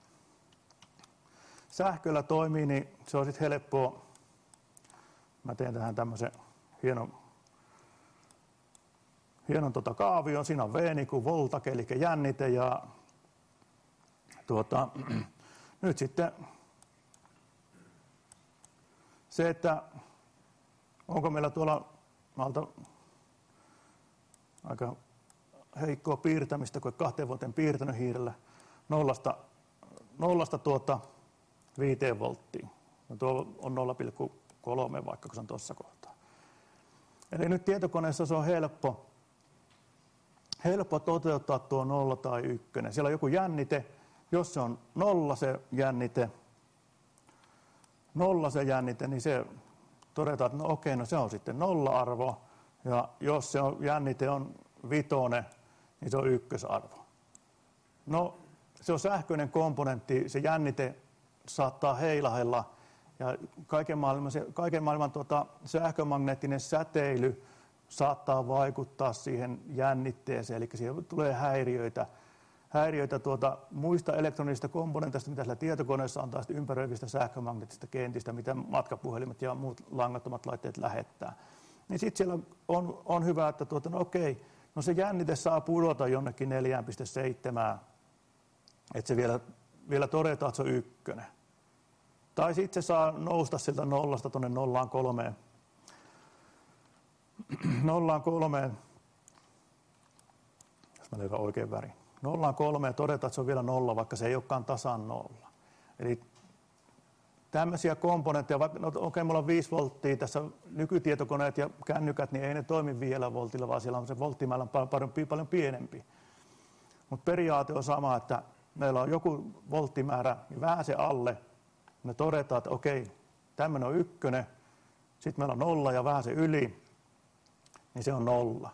sähköllä toimii, niin se on sitten helppoa. Mä teen tähän tämmöisen hienon, hienon tota kaavion. Siinä on V niin kuin voltake, eli jännite. Ja tuota, nyt sitten se, että onko meillä tuolla malta aika heikkoa piirtämistä, kun kahteen vuoteen piirtänyt hiirellä nollasta, nollasta tuota viiteen volttiin. No tuo on nolla pilkku kolme vaikka, kun se on tuossa kohtaa. Eli nyt tietokoneessa se on helppo, helppo toteuttaa tuo nolla tai ykkönen. Siellä on joku jännite, jos se on nolla se jännite, nolla se jännite, niin se todetaan, että no okei, no se on sitten nolla-arvo. Ja jos se on, jännite on vitone, niin se on ykkösarvo. No, se on sähköinen komponentti, se jännite saattaa heilahella ja kaiken maailman, se, kaiken maailman tuota, sähkömagneettinen säteily saattaa vaikuttaa siihen jännitteeseen, eli siihen tulee häiriöitä. Häiriöitä tuota, muista elektronisista komponenteista, mitä siellä tietokoneessa on, taas ympäröivistä sähkömagneettisista kentistä, mitä matkapuhelimet ja muut langattomat laitteet lähettää. Niin sitten siellä on, on hyvä, että tuota, no okei, no se jännite saa pudota jonnekin neljä pilkku seitsemän, että se vielä, vielä todetaan, että se on ykkönen. Tai sitten se saa nousta sieltä nollasta tuonne nollaan kolmeen. Nollaan kolmeen, jos mä löydän oikein värin. Nollaan kolmeen todetaan, että se on vielä nolla, vaikka se ei olekaan tasan nolla. Eli tämmöisiä komponentteja, vaikka no, okei, okay, mulla on viisi volttia tässä, nykytietokoneet ja kännykät, niin ei ne toimi vielä voltilla, vaan siellä on se volttimäärä paljon, paljon, paljon pienempi. Mutta periaate on sama, että meillä on joku volttimäärä, niin vähän se alle, me todetaan, että okei, okay, tämmöinen on ykkönen, sitten meillä on nolla ja vähän se yli, niin se on nolla.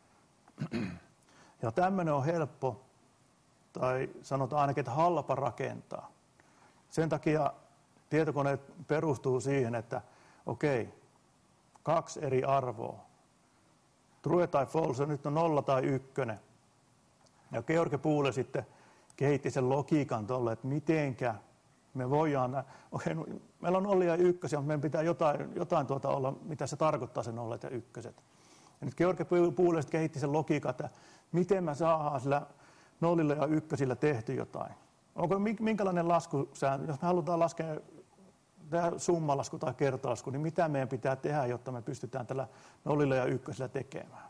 Ja tämmöinen on helppo, tai sanotaan ainakin, että halpa rakentaa. Sen takia tietokoneet perustuu siihen, että okei, kaksi eri arvoa. True tai false, nyt on nolla tai ykkönen. Ja George Boole sitten kehitti sen logiikan tolle, että mitenkä me voidaan, okei, no, meillä on nollia ja ykkösiä, mutta meidän pitää jotain, jotain tuota olla, mitä se tarkoittaa se nollat ja ykköset. Ja nyt George Boole kehitti sen logiikan, että miten me saadaan sillä nollilla ja ykkösillä tehty jotain. Onko minkälainen laskusääntö, jos me halutaan laskea tehdä summalasku tai kertalasku, niin mitä meidän pitää tehdä, jotta me pystytään tällä nollilla ja ykkösillä tekemään?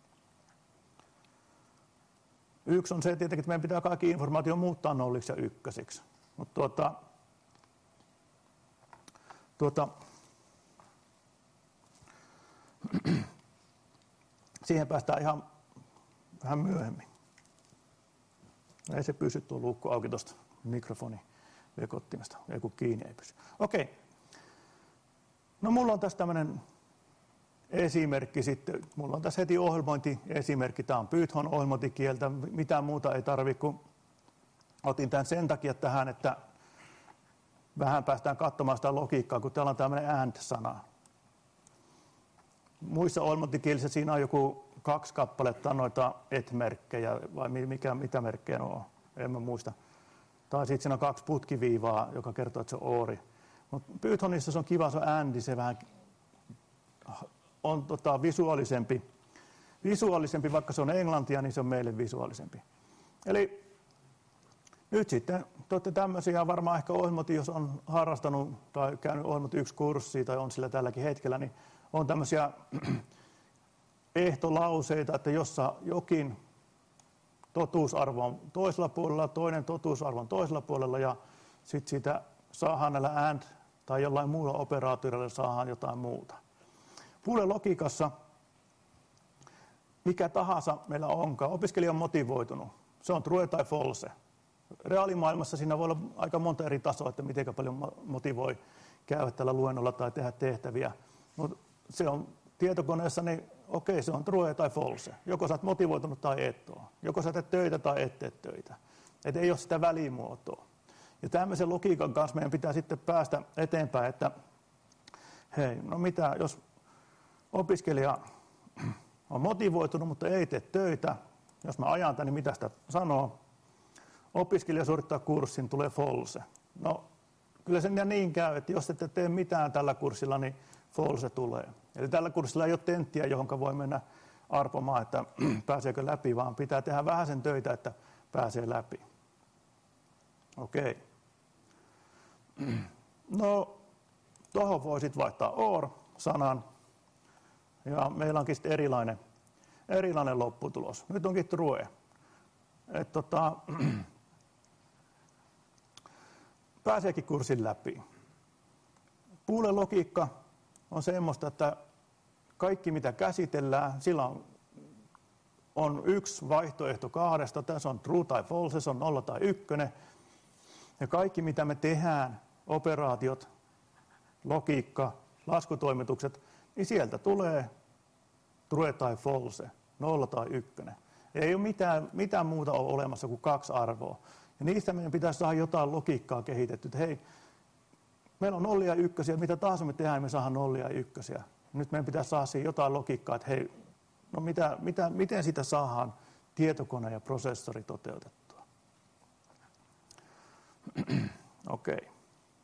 Yksi on se tietenkin, että meidän pitää kaikki informaatio muuttaa nolliksi ja ykkösiksi. Mutta tuota, tuota, siihen päästään ihan vähän myöhemmin. Ei se pysy tuo luukku auki tuosta mikrofonin vekottimesta. Ei kun kiinni ei pysy. Okei. No mulla on tässä tämmöinen esimerkki sitten. Mulla on tässä heti ohjelmointiesimerkki. Tämä on Python ohjelmointikieltä. Mitään muuta ei tarvitse, kun otin tämän sen takia tähän, että vähän päästään katsomaan sitä logiikkaa, kun täällä on tämmöinen and-sana. Muissa ohjelmointikielissä siinä on joku kaksi kappaletta noita et-merkkejä, vai mikä, mitä merkkejä on, en mä muista. Tai sitten siinä on kaksi putkiviivaa, joka kertoo, että se on oori. Mutta Pythonissa se on kiva, se on and, se vähän on tota, visuaalisempi. Visuaalisempi, vaikka se on englantia, niin se on meille visuaalisempi. Eli nyt sitten te olette tämmöisiä, varmaan ehkä ohjelmointi, jos on harrastanut tai käynyt ohjelmointi yksi kurssia tai on sillä tälläkin hetkellä, niin on tämmöisiä ehtolauseita, että jossa jokin totuusarvo on toisella puolella, toinen totuusarvo on toisella puolella ja sitten siitä saadaan näillä and tai jollain muulla operaattorilla saadaan jotain muuta. Poolen logiikassa mikä tahansa meillä onkaan, opiskelija on motivoitunut. Se on true tai false. Reaalimaailmassa siinä voi olla aika monta eri tasoa, että miten paljon motivoi käydä tällä luennolla tai tehdä tehtäviä. Mutta se on tietokoneessa, niin okei, se on true tai false. Joko sä oot motivoitunut tai et ole. Joko sä teet töitä tai et tee töitä. Et ei ole sitä välimuotoa. Ja tämmöisen logiikan kanssa meidän pitää sitten päästä eteenpäin, että hei, no mitä, jos opiskelija on motivoitunut, mutta ei tee töitä, jos mä ajan tämän, niin mitä sitä sanoo? Opiskelija suorittaa kurssin, tulee false. No, kyllä se niin käy, että jos ette tee mitään tällä kurssilla, niin false tulee. Eli tällä kurssilla ei ole tenttiä, johon voi mennä arpomaan, että pääseekö läpi, vaan pitää tehdä vähän sen töitä, että pääsee läpi. Okei. No, tuohon voi sitten vaihtaa or-sanan. Ja meillä onkin sitten erilainen, erilainen lopputulos. Nyt onkin true. Et tota, pääseekin kurssin läpi. Poolen logiikka on semmoista, että kaikki mitä käsitellään, sillä on, on yksi vaihtoehto kahdesta. Tässä on true tai false, se on nolla tai ykkönen. Ja kaikki mitä me tehdään, operaatiot, logiikka, laskutoimitukset, niin sieltä tulee true tai false, nolla tai ykkönen. Ei ole mitään, mitään muuta ole olemassa kuin kaksi arvoa. Ja niistä meidän pitäisi saada jotain logiikkaa kehitetty. Että hei, meillä on nollia ja ykkösiä, mitä taas me tehdään, me saadaan nollia ja ykkösiä. Nyt meidän pitäisi saada siihen jotain logiikkaa, että hei, no mitä, mitä, miten sitä saadaan tietokone ja prosessori toteutettua. Okei. Okay.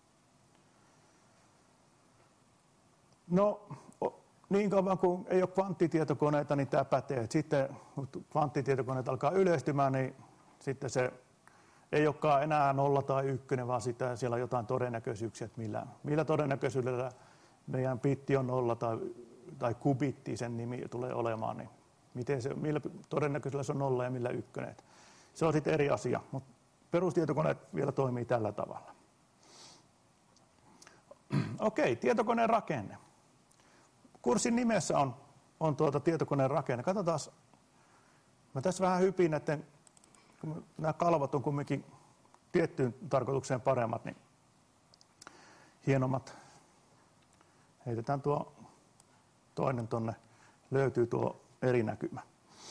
No, niin kauan kuin ei ole kvanttitietokoneita, niin tämä pätee. Sitten kun kvanttitietokoneet alkaa yleistymään, niin sitten se ei olekaan enää nolla tai ykkönen, vaan sitä, siellä on jotain todennäköisyyksiä, että millä, millä todennäköisyydellä meidän bitti on nolla tai, tai kubitti, sen nimi tulee olemaan, niin miten se, millä todennäköisyydellä se on nolla ja millä ykkönen. Se on sitten eri asia, mutta perustietokoneet vielä toimii tällä tavalla. Okei, tietokoneen rakenne. Kurssin nimessä on, on tuota tietokoneen rakenne. Katsotaan, mä tässä vähän hypin, että nämä kalvot on kumminkin tiettyyn tarkoitukseen paremmat, niin hienommat. Heitetään tuo toinen tonne, löytyy tuo eri näkymä.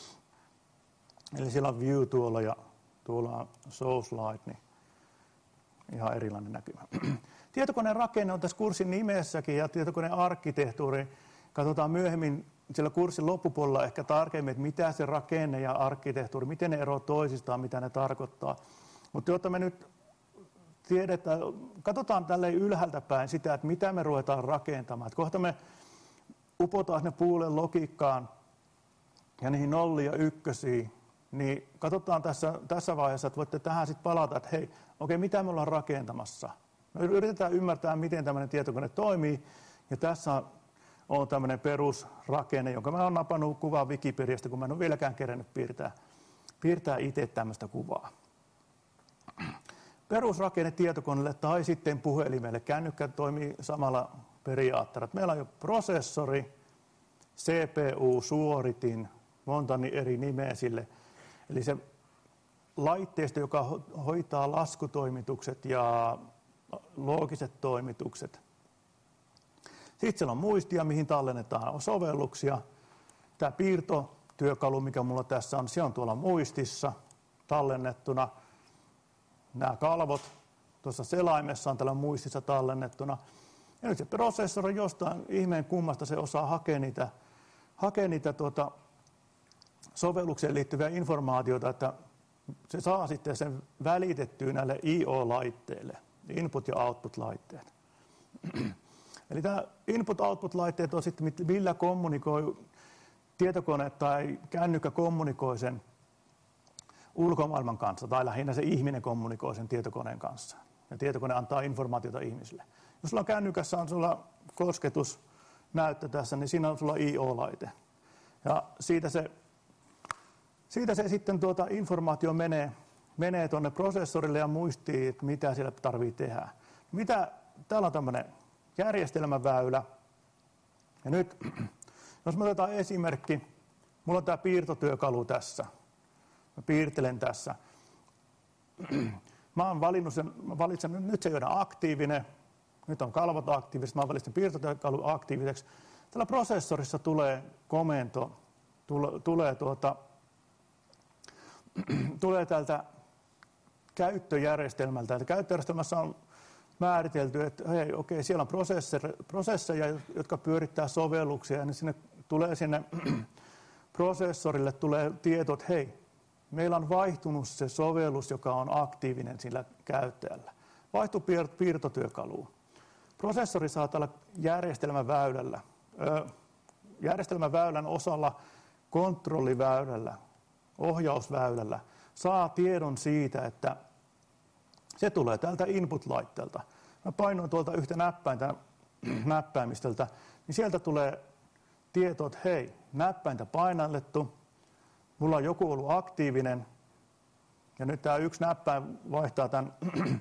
Eli siellä on view tuolla ja tuolla on source light, niin ihan erilainen näkymä. Tietokoneen rakenne on tässä kurssin nimessäkin ja tietokoneen arkkitehtuuri. Katsotaan myöhemmin siellä kurssin loppupuolella ehkä tarkemmin, että mitä se rakenne ja arkkitehtuuri, miten ne eroavat toisistaan, mitä ne tarkoittaa. Mutta jotta me nyt tiedetään, katsotaan tälleen ylhäältä päin sitä, että mitä me ruvetaan rakentamaan. Että kohta me upotaan sinne Poolen logiikkaan ja niihin nolliin ja ykkösiin, niin katsotaan tässä, tässä vaiheessa, että voitte tähän sitten palata, että hei, okei, mitä me ollaan rakentamassa. Me yritetään ymmärtää, miten tämmöinen tietokone toimii, ja tässä on tämmöinen perusrakenne, jonka mä oon napannut kuvaa Wikipediasta, kun mä en ole vieläkään kerännyt piirtää, piirtää itse tämmöistä kuvaa. Perusrakenne tietokoneelle tai sitten puhelimelle. Kännykkä toimii samalla periaatteella. Meillä on jo prosessori, C P U, suoritin, monta eri nimeä sille. Eli se laitteisto, joka hoitaa laskutoimitukset ja loogiset toimitukset. Sitten siellä on muistia, mihin tallennetaan sovelluksia. Tämä piirtotyökalu, mikä mulla tässä on, se on tuolla muistissa tallennettuna. Nämä kalvot tuossa selaimessa on tällä muistissa tallennettuna. Ja nyt se prosessori jostain ihmeen kummasta se osaa hakea niitä, hakea niitä tuota, sovellukseen liittyviä informaatioita, että se saa sitten sen välitettyä näille I O-laitteille, input- ja output-laitteet. Eli tämä input-output-laitteet on sitten, millä kommunikoi tietokone tai kännykkä kommunikoi sen ulkomaailman kanssa, tai lähinnä se ihminen kommunikoi sen tietokoneen kanssa. Ja tietokone antaa informaatiota ihmisille. Jos sulla on kännykässä on sulla kosketusnäyttö tässä, niin siinä on sulla I O-laite. Ja siitä se, siitä se sitten tuota informaatio menee, menee tuonne prosessorille ja muistii, että mitä siellä tarvitsee tehdä. Mitä, täällä on tämmöinen järjestelmäväylä. Ja nyt Jos me otetaan esimerkki, mulla on tämä piirtotyökalu tässä. Mä piirtelen tässä. Mä oon valinnut sen, mä valitsen, nyt se ei ole aktiivinen, nyt on kalvot aktiiviset, mä valitsen piirtotyökalu aktiiviseksi. Tällä prosessorissa tulee komento, tule, tulee, tuota, tulee tältä käyttöjärjestelmältä. Että käyttöjärjestelmässä on määritelty, että hei, okei, siellä on prosesseja, jotka pyörittää sovelluksia, ja niin sinne tulee sinne prosessorille tulee tieto, että hei, meillä on vaihtunut se sovellus, joka on aktiivinen sillä käyttäjällä. Vaihtuu piirtotyökaluun. Prosessori saa tällä järjestelmäväylällä, ö, järjestelmäväylän osalla, kontrolliväylällä, ohjausväylällä, saa tiedon siitä, että se tulee tältä input-laitteelta. Mä painoin tuolta yhtä näppäintä, näppäimistöltä, niin sieltä tulee tieto, että hei, näppäintä painallettu, mulla on joku ollut aktiivinen, ja nyt tämä yksi näppäin vaihtaa tämän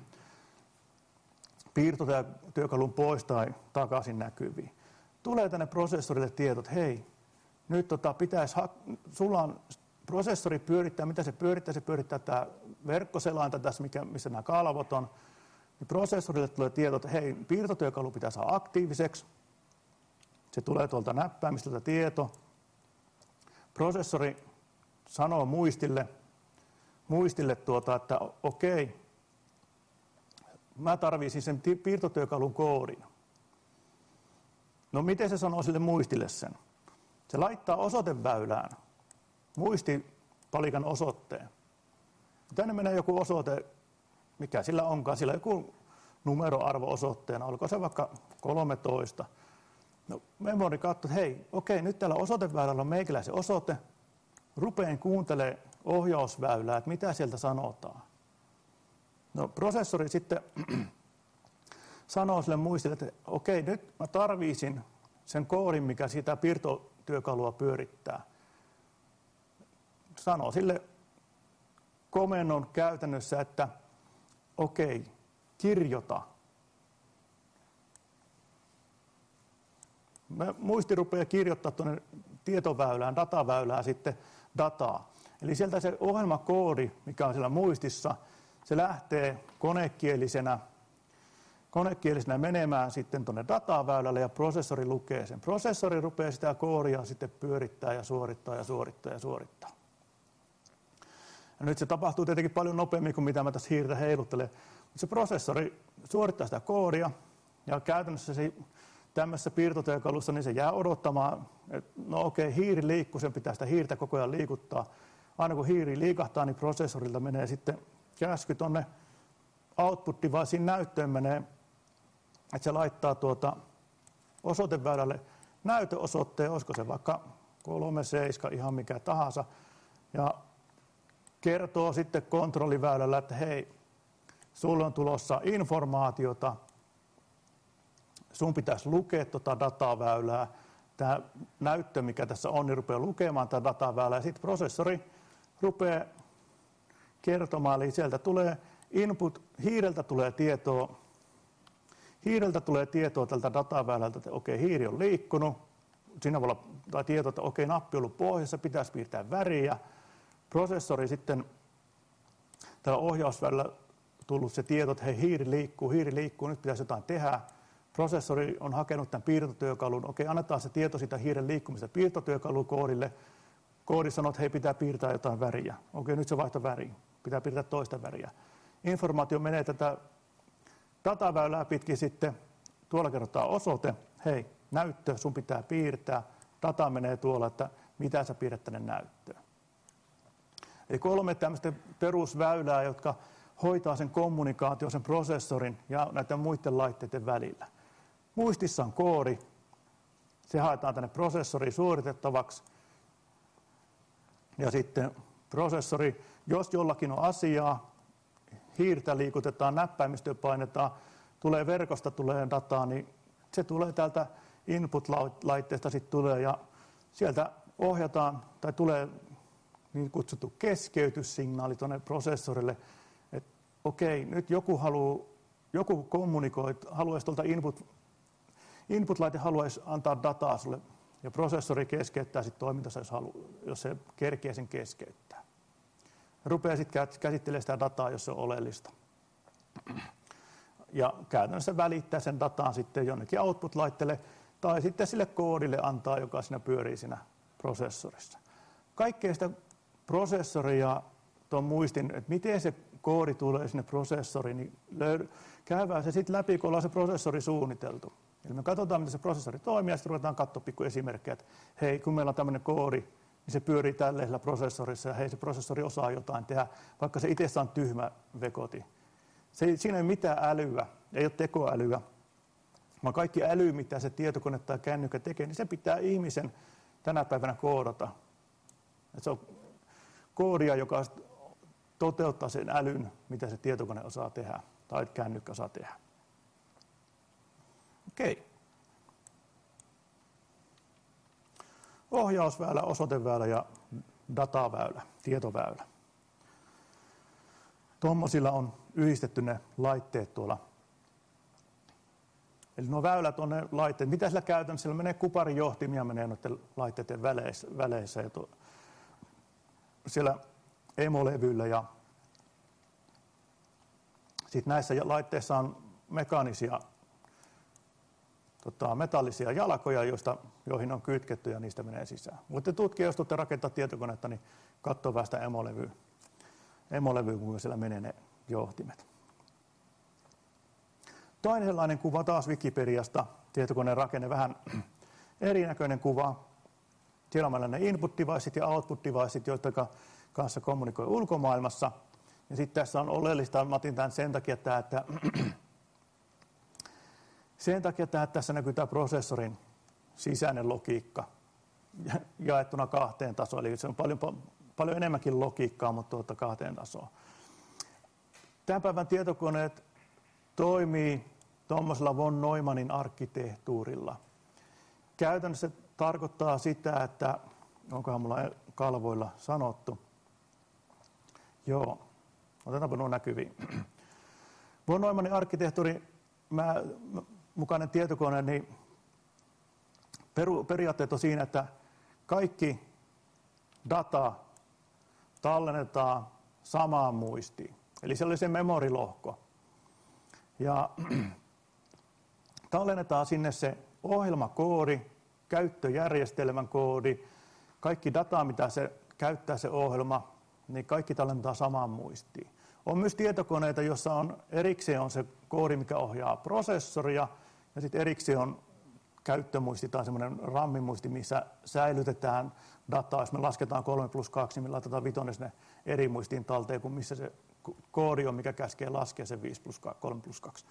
piirtotyökalun pois tai takaisin näkyviin. Tulee tänne prosessorille tiedot, että hei, nyt tota pitäisi, sulla on prosessori pyörittää, mitä se pyörittää? Se pyörittää tämä verkkoselainta tässä, mikä, missä nämä kalvot on. Niin prosessorille tulee tiedot, että hei, piirtotyökalu pitää saada aktiiviseksi. Se tulee tuolta näppäimistöltä tieto. Prosessori sanoo muistille, muistille tuota, että okei, mä tarvitsin sen piirtotyökalun koodin. No miten se sanoo sille muistille sen? Se laittaa osoiteväylään muistipalikan osoitteen. Tänne menee joku osoite, mikä sillä onkaan, sillä joku numeroarvo osoitteena, olko se vaikka kolmetoista. No, memori katsoo, että hei, okei, nyt täällä osoiteväylällä on meikäläisen osoite. Rupeen kuuntelemaan ohjausväylää, että mitä sieltä sanotaan. No, prosessori sitten sanoo sille muistille, että okei, nyt mä tarvisin sen koodin, mikä sitä piirtotyökalua pyörittää. Sanoo sille komennon käytännössä, että okei, kirjoita. Mä muisti rupeaa kirjoittaa tuonne tietoväylään, dataväylään sitten dataa. Eli sieltä se ohjelmakoodi, mikä on siellä muistissa, se lähtee konekielisenä, konekielisenä menemään sitten tuonne dataväylälle ja prosessori lukee sen. Prosessori rupeaa sitä koodia sitten pyörittää ja suorittaa ja suorittaa ja suorittaa. Ja nyt se tapahtuu tietenkin paljon nopeammin kuin mitä mä tässä hiirtä heiluttelen. Mutta se prosessori suorittaa sitä koodia ja käytännössä se tämmöisessä piirtotyökalussa niin se jää odottamaan, että no okei, hiiri liikkuu, sen pitää sitä hiirtä koko ajan liikuttaa. Aina kun hiiri liikahtaa, niin prosessorilta menee sitten käsky tuonne output deviceen näyttöön menee, että se laittaa tuota osoiteväylälle näytöosoitteen, olisiko se vaikka kolme seitsemän, ihan mikä tahansa, ja kertoo sitten kontrolliväylällä, että hei, sulla on tulossa informaatiota, sun pitäisi lukea tuota dataväylää, tämä näyttö, mikä tässä on, niin rupeaa lukemaan tätä dataväylää, ja sitten prosessori rupeaa kertomaan, eli sieltä tulee input, hiireltä tulee tietoa, hiireltä tulee tietoa tältä dataväylältä, että okei, hiiri on liikkunut, siinä voi olla tai tieto, että okei, nappi on ollut pohjassa, pitäisi piirtää väriä, prosessori sitten, tällä ohjausväylällä tullut se tieto, että hei, hiiri liikkuu, hiiri liikkuu, nyt pitäisi jotain tehdä. Prosessori on hakenut tämän piirtotyökalun, okei, annetaan se tieto siitä hiiren liikkumista piirtotyökalukoodille. Koodi sanoo, että hei, pitää piirtää jotain väriä. Okei, nyt se vaihtaa väriä, pitää piirtää toista väriä. Informaatio menee tätä dataväylää pitkin sitten, tuolla kerrotaan osoite, hei, näyttö, sun pitää piirtää. Data menee tuolla, että mitä sä piirrät tänne näyttöön. Eli kolme tämmöistä perusväylää, jotka hoitaa sen kommunikaation, sen prosessorin ja näiden muiden laitteiden välillä. Muistissa on koodi, se haetaan tänne prosessoriin suoritettavaksi. Ja sitten prosessori, jos jollakin on asiaa, hiirtä liikutetaan, näppäimistöä painetaan, tulee verkosta, tulee dataa, niin se tulee täältä input-laitteesta sitten tulee ja sieltä ohjataan tai tulee niin kutsuttu keskeytyssignaali tuonne prosessorille, että okei, nyt joku haluaa, joku kommunikoi, haluaisi tuolta input, input-laite haluaisi antaa dataa sulle Ja prosessori keskeyttää sitten toimintansa, jos, halu, jos se kerkee sen keskeyttää. Rupeaa sitten käsittelemään sitä dataa, jos se on oleellista. Ja käytännössä välittää sen dataan sitten jonnekin output-laitteelle tai sitten sille koodille antaa, joka siinä pyörii siinä prosessorissa. Kaikkea sitä prosessoria, tuon muistin, että miten se koodi tulee sinne prosessoriin, niin löyd- käydään se sitten läpi, kun ollaan se prosessori suunniteltu. Eli me katsotaan, miten se prosessori toimii, ja sitten ruvetaan katsoa pikku esimerkkejä, että hei, kun meillä on tämmöinen koodi, niin se pyörii tällaisella prosessorissa, ja hei, se prosessori osaa jotain tehdä, vaikka se itsessään on tyhmä vekoti. Se, siinä ei ole mitään älyä, ei ole tekoälyä, vaan kaikki äly, mitä se tietokone tai kännykkä tekee, niin se pitää ihmisen tänä päivänä koodata. Et se on koodia, joka toteuttaa sen älyn, mitä se tietokone osaa tehdä tai kännykkä osaa tehdä. Okei. Ohjausväylä, osoiteväylä ja dataväylä, tietoväylä. Tuommoisilla on yhdistetty ne laitteet tuolla. Eli nuo väylät on ne laitteet. Mitä sillä käytännössä? Siellä menee kuparijohtimia menee noiden laitteiden väleissä. väleissä ja tuo, siellä emolevyllä ja sitten näissä laitteissa on mekaanisia tota, metallisia jalkoja, joista, joihin on kytketty ja niistä menee sisään. Voitte tutkia, jos tuutte rakentaa tietokonetta, niin katsoa vähän sitä emolevyä, emolevyä, kun siellä menee ne johtimet. Toinen sellainen kuva taas Wikipediasta, tietokoneen rakenne, vähän erinäköinen kuva. Siellä on meillä ne input-devicet ja output-devicet, joiden kanssa kommunikoi ulkomaailmassa. Ja sitten tässä on oleellista, mä otin tämän sen takia, että, että sen takia, että tässä näkyy tämä prosessorin sisäinen logiikka jaettuna kahteen tasoon. Eli se on paljon, paljon enemmänkin logiikkaa, mutta tuota kahteen tasoon. Tämän päivän tietokoneet toimii tuommoisella von Neumannin arkkitehtuurilla. Käytännössä se tarkoittaa sitä, että, onkohan mulla kalvoilla sanottu, joo, otetaanpa nuo näkyviin. Von Neumannin arkkitehtuuri, mä, mukainen tietokone, niin peru, periaatteet on siinä, että kaikki data tallennetaan samaan muistiin. Eli se oli se memorilohko. Ja tallennetaan sinne se ohjelmakoodi, käyttöjärjestelmän koodi, kaikki data, mitä se käyttää se ohjelma, niin kaikki tallennetaan samaan muistiin. On myös tietokoneita, joissa on erikseen on se koodi, mikä ohjaa prosessoria, ja sitten erikseen on käyttömuisti tai semmoinen RAM-muisti, missä säilytetään dataa. Jos me lasketaan kolme plus kaksi, niin me laitetaan vitonen sinne eri muistiin talteen, kuin missä se koodi on, mikä käskee laskea sen viisi plus kolme plus kaksi.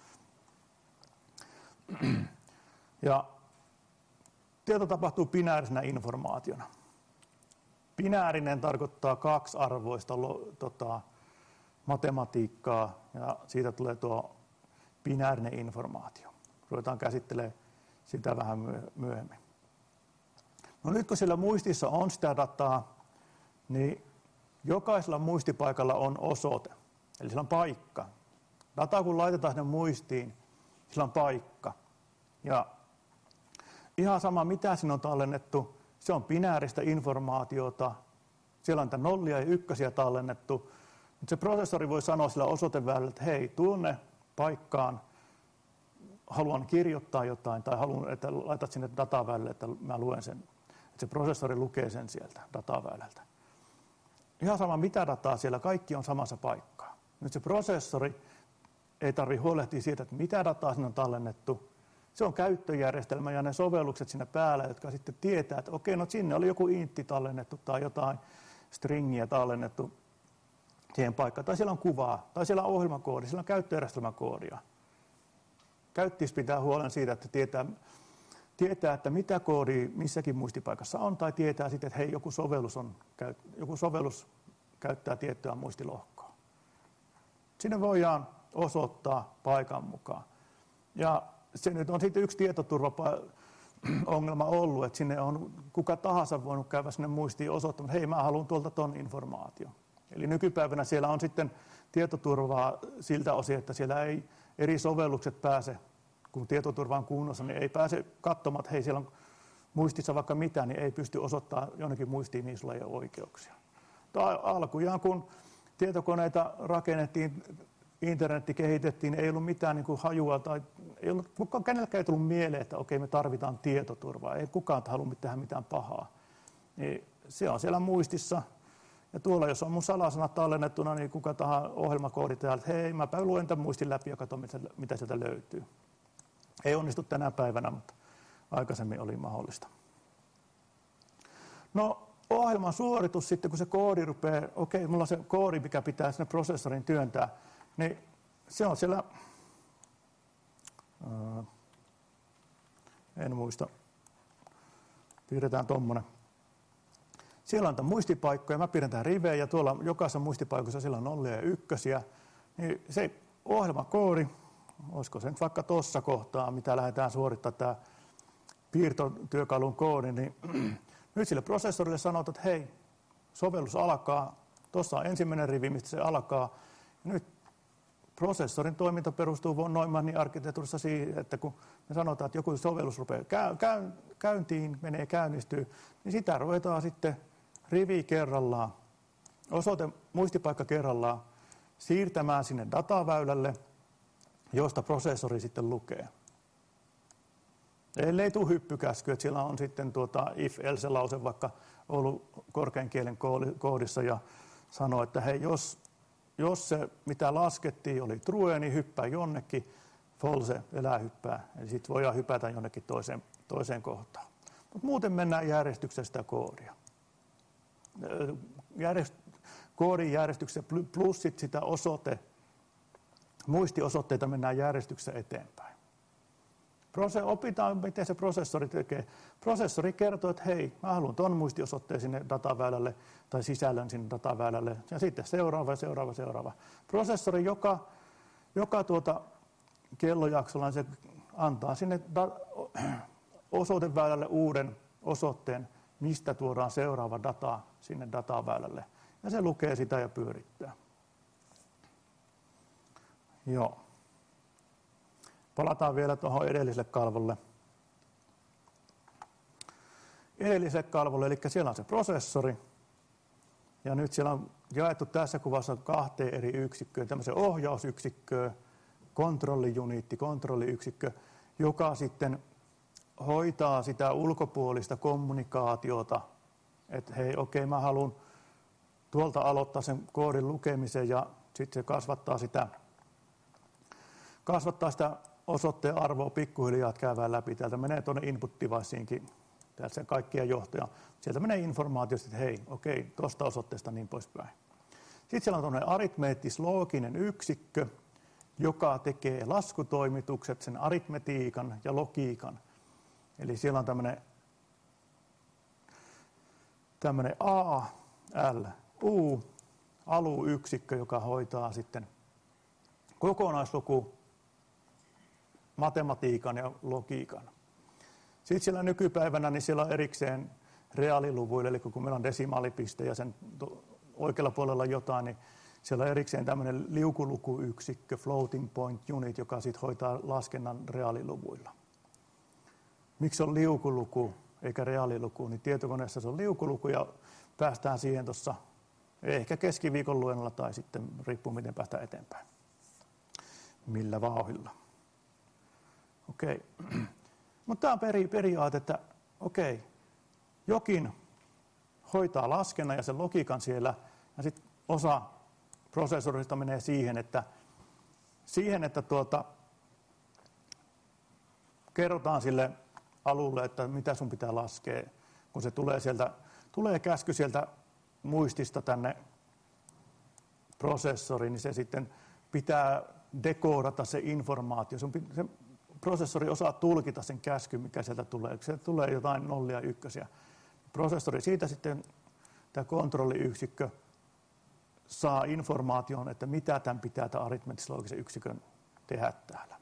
Ja tieto tapahtuu binäärisenä informaationa. Binäärinen tarkoittaa kaksiarvoista tota, matematiikkaa, ja siitä tulee tuo binäärinen informaatio. Ruvetaan käsittelemään sitä vähän myöhemmin. No nyt kun siellä muistissa on sitä dataa, niin jokaisella muistipaikalla on osoite, eli sillä on paikka. Data kun laitetaan sinne muistiin, sillä on paikka. Ja ihan sama mitä siinä on tallennettu, se on binääristä informaatiota, siellä on niitä nollia ja ykkösiä tallennettu. Mutta se prosessori voi sanoa sillä osoiteväylällä, että hei, tuonne paikkaan haluan kirjoittaa jotain tai haluan, että laitat sinne dataväylälle, että mä luen sen. Että se prosessori lukee sen sieltä dataväylältä. Ihan sama mitä dataa siellä, kaikki on samassa paikkaa. Nyt se prosessori ei tarvitse huolehtia siitä, että mitä dataa sinne on tallennettu. Se on käyttöjärjestelmä ja ne sovellukset siinä päällä, jotka sitten tietää, että okei, no sinne oli joku intti tallennettu tai jotain stringiä tallennettu siihen paikkaan. Tai siellä on kuvaa, tai siellä on ohjelmakoodi, siellä on käyttöjärjestelmäkoodia. Käyttäjä pitää huolen siitä, että tietää, tietää, että mitä koodia missäkin muistipaikassa on, tai tietää sitten, että hei, joku sovellus, on, joku sovellus käyttää tiettyä muistilohkoa. Sinne voidaan osoittaa paikan mukaan. Ja se nyt on sitten yksi tietoturva-ongelma ollut, että sinne on kuka tahansa voinut käydä sinne muistiin osoittamaan, että hei, mä haluan tuolta ton informaation. Eli nykypäivänä siellä on sitten tietoturvaa siltä osin, että siellä ei eri sovellukset pääse, kun tietoturva on kunnossa, niin ei pääse katsomaan, että hei, siellä on muistissa vaikka mitä, niin ei pysty osoittamaan jonnekin muistiin, niin sulla ei ole oikeuksia. Tai alkujaan, kun tietokoneita rakennettiin, internetti kehitettiin, ei ollut mitään niin kuin hajua tai ei ollut, kukaan, kenelläkään ei tullut mieleen, että okei, me tarvitaan tietoturvaa. Ei kukaan halua tehdä mitään pahaa. Niin se on siellä muistissa. Ja tuolla, jos on mun salasanat tallennettuna, niin kuka tahansa ohjelmakoodi täällä, että hei, mäpä luen tämän muistin läpi ja katson, mitä sieltä löytyy. Ei onnistu tänä päivänä, mutta aikaisemmin oli mahdollista. No, ohjelman suoritus sitten, kun se koodi rupeaa, okei, mulla on se koodi, mikä pitää sinne prosessorin työntää, niin se on siellä, ää, en muista, piirretään tommonen. Siellä on muistipaikkoja, mä piirrän tähän rivejä ja tuolla jokaisessa muistipaikassa siellä on nollia ja ykkösiä. Niin se ohjelmakoodi, olisiko se nyt vaikka tuossa kohtaa, mitä lähdetään suorittamaan tämä piirtotyökalun koodi, niin nyt sille prosessorille sanotaan, että hei, sovellus alkaa, tuossa on ensimmäinen rivi, mistä se alkaa. Ja nyt prosessorin toiminta perustuu Neumannin arkkitehtuurissa siihen, että kun me sanotaan, että joku sovellus rupeaa käyntiin, menee käynnistyy, niin sitä ruvetaan sitten rivi kerrallaan, osoite muistipaikka kerrallaan siirtämään sinne dataväylälle, josta prosessori sitten lukee. Ellei tule hyppykäsky, että siellä on sitten tuota if-else-lause vaikka ollut korkean kielen koodissa ja sanoo, että hei, jos, jos se mitä laskettiin oli true, niin hyppää jonnekin, false, elää hyppää. Eli sitten voidaan hypätä jonnekin toiseen, toiseen kohtaan. Mutta muuten mennään järjestyksessä sitä koodia. Järjest, koodin järjestyksessä plus sit sitä osoite, muistiosoitteita mennään järjestyksessä eteenpäin. Prose, opitaan, miten se prosessori tekee. Prosessori kertoo, että hei, mä haluan ton muistiosoitteen sinne dataväylälle tai sisällön sinne dataväylälle. Ja sitten seuraava, seuraava, seuraava. Prosessori joka, joka tuota kellojaksolla niin se antaa sinne da, osoiteväylälle uuden osoitteen, mistä tuodaan seuraava data sinne dataväylälle. Ja se lukee sitä ja pyörittää. Joo. Palataan vielä tuohon edelliselle kalvolle. Edelliselle kalvolle, eli siellä on se prosessori. Ja nyt siellä on jaettu tässä kuvassa kahteen eri yksikköön. Tämmöisen ohjausyksikköön, kontrollijuniitti, kontrolliyksikkö, joka sitten hoitaa sitä ulkopuolista kommunikaatiota. Että hei, okei, mä haluan tuolta aloittaa sen koodin lukemisen ja sitten se kasvattaa sitä, kasvattaa sitä osoitteen arvoa pikkuhiljaa, että käydään läpi. Täältä menee tuonne input deviceinkin, täältä se kaikkia johtoja. Sieltä menee informaatio, että hei, okei, tuosta osoitteesta niin poispäin. Sitten siellä on tuonne aritmeettis-looginen yksikkö, joka tekee laskutoimitukset, sen aritmetiikan ja logiikan. Eli siellä on tämmöinen, tämmöinen A L U, aluyksikkö, joka hoitaa sitten kokonaisluku, matematiikan ja logiikan. Sitten siellä nykypäivänä niin siellä on erikseen reaaliluvuille, eli kun meillä on desimaalipiste ja sen oikealla puolella jotain, niin siellä on erikseen tämmöinen liukulukuyksikkö, floating point unit, joka sitten hoitaa laskennan reaaliluvuilla. Miksi on liukuluku eikä reaaliluku, niin tietokoneessa se on liukuluku ja päästään siihen tuossa ehkä keskiviikon luennolla tai sitten riippuu miten päästään eteenpäin. Millä vauhdilla. Okei. Mutta tämä on peri, periaate, että okei, jokin hoitaa laskennan ja sen logiikan siellä ja sitten osa prosessorista menee siihen, että, siihen, että tuota, kerrotaan sille alulle, että mitä sun pitää laskea, kun se tulee sieltä, tulee käsky sieltä muistista tänne prosessoriin, niin se sitten pitää dekoodata se informaatio. Se, se prosessori osaa tulkita sen käskyn, mikä sieltä tulee. Se tulee jotain nollia ja ykkösiä. Prosessori siitä sitten, tämä kontrolliyksikkö, saa informaation, että mitä tämän pitää tämän aritmeettis-loogisen yksikön tehdä täällä.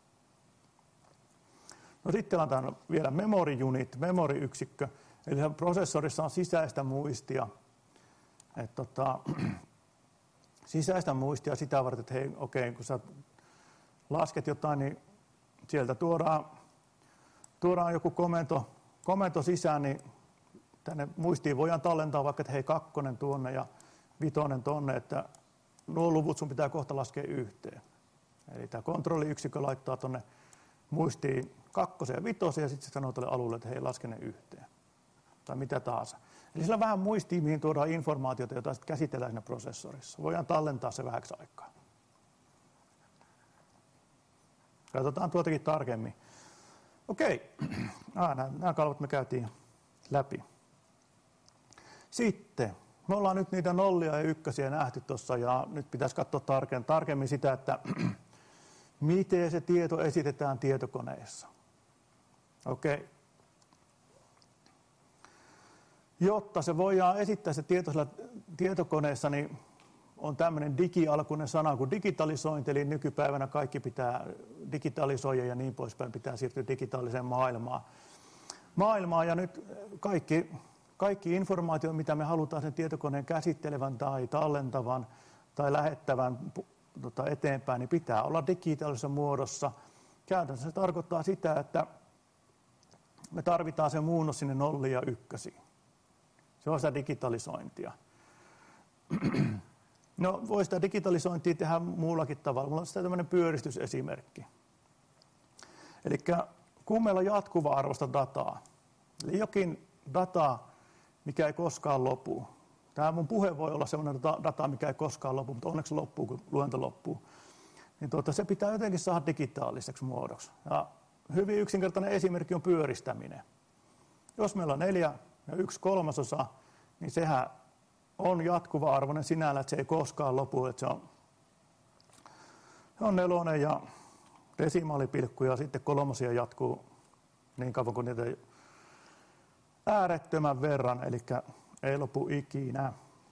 No sitten on tämä vielä memory unit, memory-yksikkö, eli prosessorissa on sisäistä muistia. Et tota, sisäistä muistia sitä varten, että hei, okei, kun sä lasket jotain, niin sieltä tuodaan, tuodaan joku komento komento sisään, niin tänne muistiin voidaan tallentaa vaikka, että hei, kakkonen tuonne ja vitonen tuonne, että nuo luvut sun pitää kohta laskea yhteen. Eli tämä kontrolliyksikkö laittaa tuonne muistiin kakkosen ja vitosen ja sitten se sanoo tälle alulle, että hei, laske ne yhteen. Tai mitä tahansa. Eli sillä on vähän muistiin, mihin tuodaan informaatiota, jota sitten käsitellään siinä prosessorissa. Voidaan tallentaa se vähäksi aikaa. Katsotaan tuotakin tarkemmin. Okei, ah, nämä, nämä kalvot me käytiin läpi. Sitten, me ollaan nyt niitä nollia ja ykkösiä nähty tuossa ja nyt pitäisi katsoa tarkemmin, tarkemmin sitä, että miten se tieto esitetään tietokoneessa. Okei. Jotta se voidaan esittää se tieto siellä tietokoneessa, niin on tämmöinen digialkuinen sana kuin digitalisointi, eli nykypäivänä kaikki pitää digitalisoida ja niin poispäin, pitää siirtyä digitaaliseen maailmaan. Maailmaan ja nyt kaikki, kaikki informaatio, mitä me halutaan sen tietokoneen käsittelevän tai tallentavan tai lähettävän tota, eteenpäin, niin pitää olla digitaalisessa muodossa. Käytännössä se tarkoittaa sitä, että me tarvitaan se muunnos sinne nolliin ja ykkösiin. Se on sitä digitalisointia. No, voi sitä digitalisointia tehdä muullakin tavalla. Mulla on sitä tämmöinen pyöristysesimerkki. Eli kun meillä on jatkuva arvosta dataa, eli jokin data, mikä ei koskaan lopu. Tämä mun puhe voi olla sellainen data, mikä ei koskaan lopu, mutta onneksi loppuu, kun luento loppuu. Niin tuota, se pitää jotenkin saada digitaaliseksi muodoksi. Ja hyvin yksinkertainen esimerkki on pyöristäminen. Jos meillä on neljä ja yksi kolmasosa, niin sehän on jatkuva arvoinen sinällä, että se ei koskaan lopu. Että se on, se on nelonen ja desimaalipilkku ja sitten kolmosia jatkuu niin kauan kuin niitä äärettömän verran, eli ei lopu ikinä.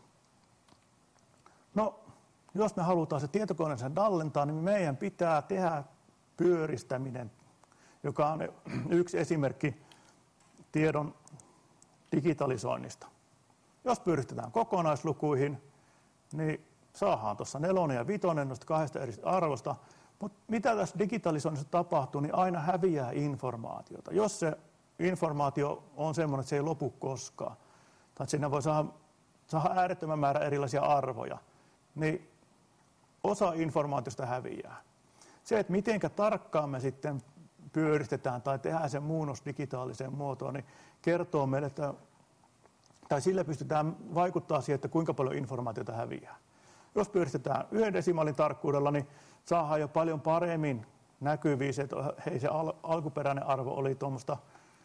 No, jos me halutaan se tietokoneeseen tallentaa, niin meidän pitää tehdä pyöristäminen, joka on yksi esimerkki tiedon digitalisoinnista. Jos pyöristetään kokonaislukuihin, niin saadaan tuossa nelonen ja vitonen noista kahdesta eri arvosta, mutta mitä tässä digitalisoinnissa tapahtuu, niin aina häviää informaatiota. Jos se informaatio on sellainen, että se ei lopu koskaan, tai että siinä voi saada, saada äärettömän määrä erilaisia arvoja, niin osa informaatiosta häviää. Se, että mitenkä tarkkaan me sitten pyöristetään tai tehdään sen muunnos digitaaliseen muotoon, niin kertoo meille, että tai sillä pystytään vaikuttaa siihen, että kuinka paljon informaatiota häviää. Jos pyöristetään yhden desimaalin tarkkuudella, niin saadaan jo paljon paremmin näkyviin se, että hei, se al- alkuperäinen arvo oli tuommoista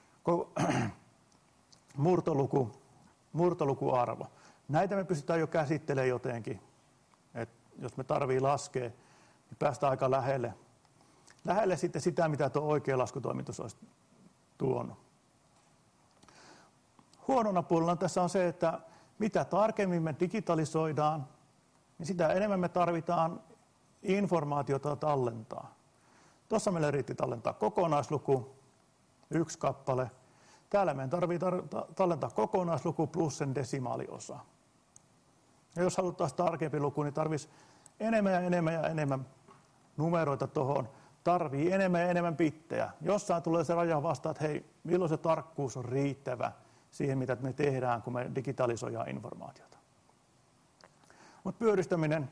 murtoluku, murtolukuarvo. Näitä me pystytään jo käsittelemään jotenkin. Et jos me tarvii laskea, niin päästään aika lähelle. Lähelle sitten sitä, mitä tuo oikea laskutoimitus olisi tuonut. Huonona puolella tässä on se, että mitä tarkemmin me digitalisoidaan, niin sitä enemmän me tarvitaan informaatiota tallentaa. Tuossa meille riitti tallentaa kokonaisluku, yksi kappale. Täällä meidän tarvitsee tar- tallentaa kokonaisluku plus sen desimaaliosa. Ja jos haluttaisiin tarkempi luku, niin tarvitsisi enemmän ja enemmän ja enemmän numeroita tuohon. Tarvii enemmän ja enemmän bittejä. Jossain tulee se raja vastaan, että hei, milloin se tarkkuus on riittävä siihen, mitä me tehdään, kun me digitalisoidaan informaatiota. Mutta pyöristäminen,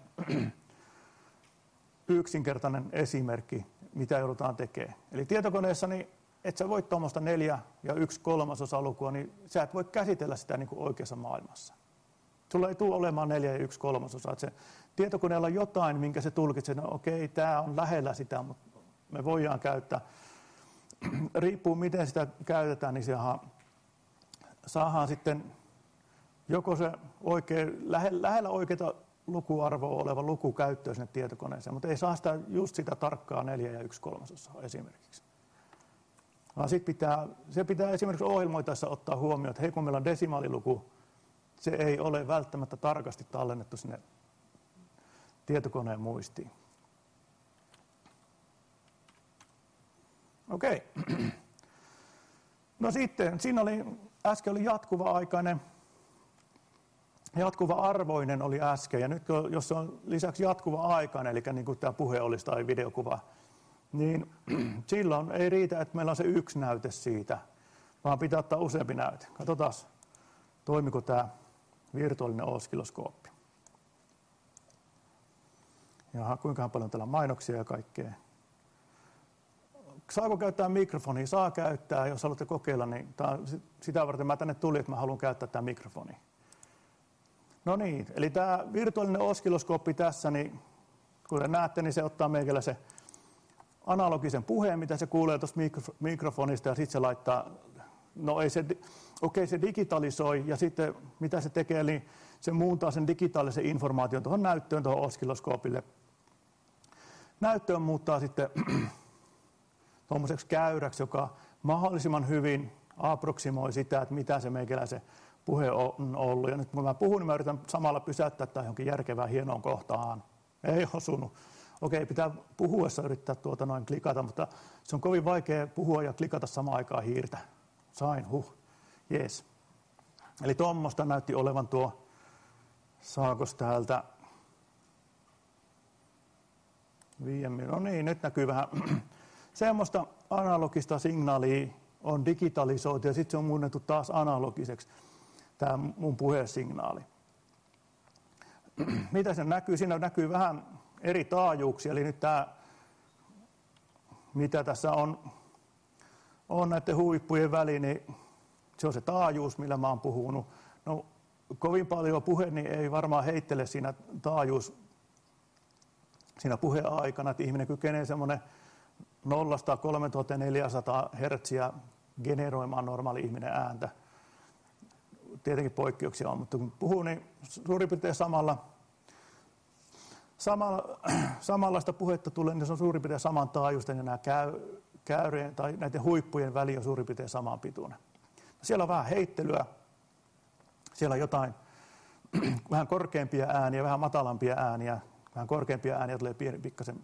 yksinkertainen esimerkki, mitä joudutaan tekemään. Eli tietokoneessa, niin et sä voi tuommoista neljä ja yksi kolmasosa lukua, niin sä et voi käsitellä sitä niin kuin oikeassa maailmassa. Sulla ei tule olemaan neljä ja yksi kolmasosa. Että se tietokoneella on jotain, minkä se tulkitsee, no okei, tämä on lähellä sitä, mutta me voidaan käyttää. Riippuu miten sitä käytetään, niin sehän saadaan sitten joko se oikein, lähellä oikeaa lukuarvoa oleva luku käyttöön sinne tietokoneeseen, mutta ei saa sitä just sitä tarkkaa neljä ja yksi kolmasosaa esimerkiksi. Vaan sit pitää, se pitää esimerkiksi ohjelmoitaessa ottaa huomioon, että hei, kun meillä on desimaaliluku, se ei ole välttämättä tarkasti tallennettu sinne tietokoneen muistiin. Okei. No sitten, siinä oli, äsken oli jatkuva-aikainen, jatkuva-arvoinen oli äsken, ja nyt jos se on lisäksi jatkuva-aikainen, eli niin kuin tämä puhe olisi tai videokuva, niin silloin ei riitä, että meillä on se yksi näyte siitä, vaan pitää ottaa useampi näyte. Katsotaan, toimiko tämä virtuaalinen oskiloskooppi. Jaha, kuinka paljon täällä on mainoksia ja kaikkea. Saako käyttää mikrofonia? Saa käyttää. Jos haluatte kokeilla, niin tää, sitä varten mä tänne tulin, että mä haluan käyttää tämä mikrofoni. No niin, eli tämä virtuaalinen oskiloskooppi tässä, niin kuten näette, niin se ottaa meikällä se analogisen puheen, mitä se kuulee tuosta mikrofonista, ja sitten se laittaa, no ei se, okei okay, se digitalisoi, ja sitten mitä se tekee, niin se muuntaa sen digitaalisen informaation tuohon näyttöön, tuohon oskiloskoopille. Näyttöön muuttaa sitten tuommoiseksi käyräksi, joka mahdollisimman hyvin aproksimoi sitä, että mitä se meikäläisen puhe on ollut. Ja nyt kun mä puhun, niin mä yritän samalla pysäyttää tai johonkin järkevään hienoon kohtaan. Ei osunut. Okei, pitää puhuessa yrittää tuota noin klikata, mutta se on kovin vaikea puhua ja klikata samaan aikaan hiirtä. Sain, huh, jees. Eli tuommoista näytti olevan tuo, saakos täältä, viime, no niin, nyt näkyy vähän, semmoista analogista signaalia on digitalisoitu ja sitten se on muunnettu taas analogiseksi, tämä mun puhesignaali. Mitä se näkyy? Siinä näkyy vähän eri taajuuksia, eli nyt tämä, mitä tässä on, on näiden huippujen väli, niin se on se taajuus, millä mä oon puhunut. No, kovin paljon puhe niin ei varmaan heittele siinä taajuus, siinä puheaikana, että ihminen kykenee semmoinen nollasta kolmetuhattaneljäsataa hertsiä generoimaan normaali ihminen ääntä. Tietenkin poikkeuksia on, mutta kun puhuu, niin suurin piirtein samalla, samalla, samanlaista puhetta tulee, niin se on suurin piirtein saman taajuisten ja nämä käy, käyrien tai näiden huippujen väli on suurin piirtein saman pituinen. Siellä on vähän heittelyä, siellä on jotain vähän korkeampia ääniä, vähän matalampia ääniä, vähän korkeampia ääniä tulee pieni, pikkasen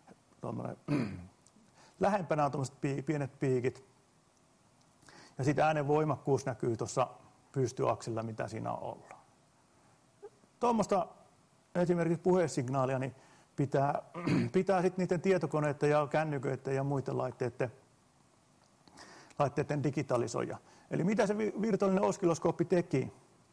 lähempänä on tuommoiset pienet piikit. Ja sitten äänen voimakkuus näkyy tuossa pystyaksilla, mitä siinä on ollut. Tuommoista esimerkiksi puhesignaalia niin pitää, pitää sitten niiden tietokoneiden ja kännyköiden ja muiden laitteiden, laitteiden digitalisoida. Eli mitä se virtuaalinen oskiloskooppi teki?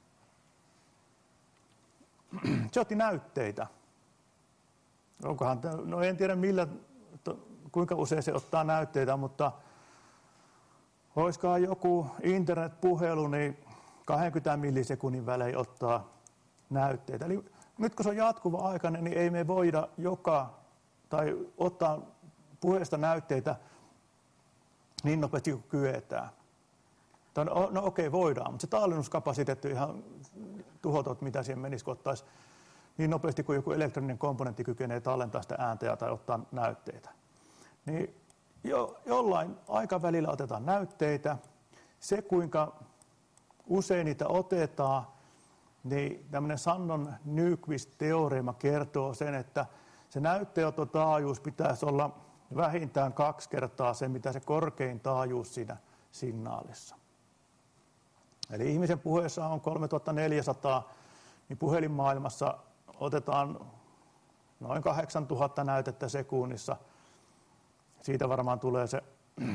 Se otti näytteitä. Onkohan, no en tiedä millä, kuinka usein se ottaa näytteitä, mutta olisikohan joku internetpuhelu, niin kaksikymmentä millisekunnin välein ottaa näytteitä. Eli nyt kun se on jatkuva aikainen, niin ei me voida joka, tai ottaa puheesta näytteitä niin nopeasti kuin kyetään. No, no okei, okay, voidaan, mutta se tallennuskapasiteetti ihan tuhotot, mitä siihen menisi, kun ottaisi niin nopeasti kuin joku elektroninen komponentti kykenee tallentaa sitä ääntä tai ottaa näytteitä. Niin jo, jollain aikavälillä otetaan näytteitä. Se, kuinka usein niitä otetaan, niin tämmöinen Shannon-Nyquist-teoreema kertoo sen, että se näytteenottotaajuus pitäisi olla vähintään kaksi kertaa se, mitä se korkein taajuus siinä signaalissa. Eli ihmisen puheessa on kolmetuhattaneljäsataa, niin puhelinmaailmassa otetaan noin kahdeksantuhatta näytettä sekunnissa. Siitä varmaan tulee se,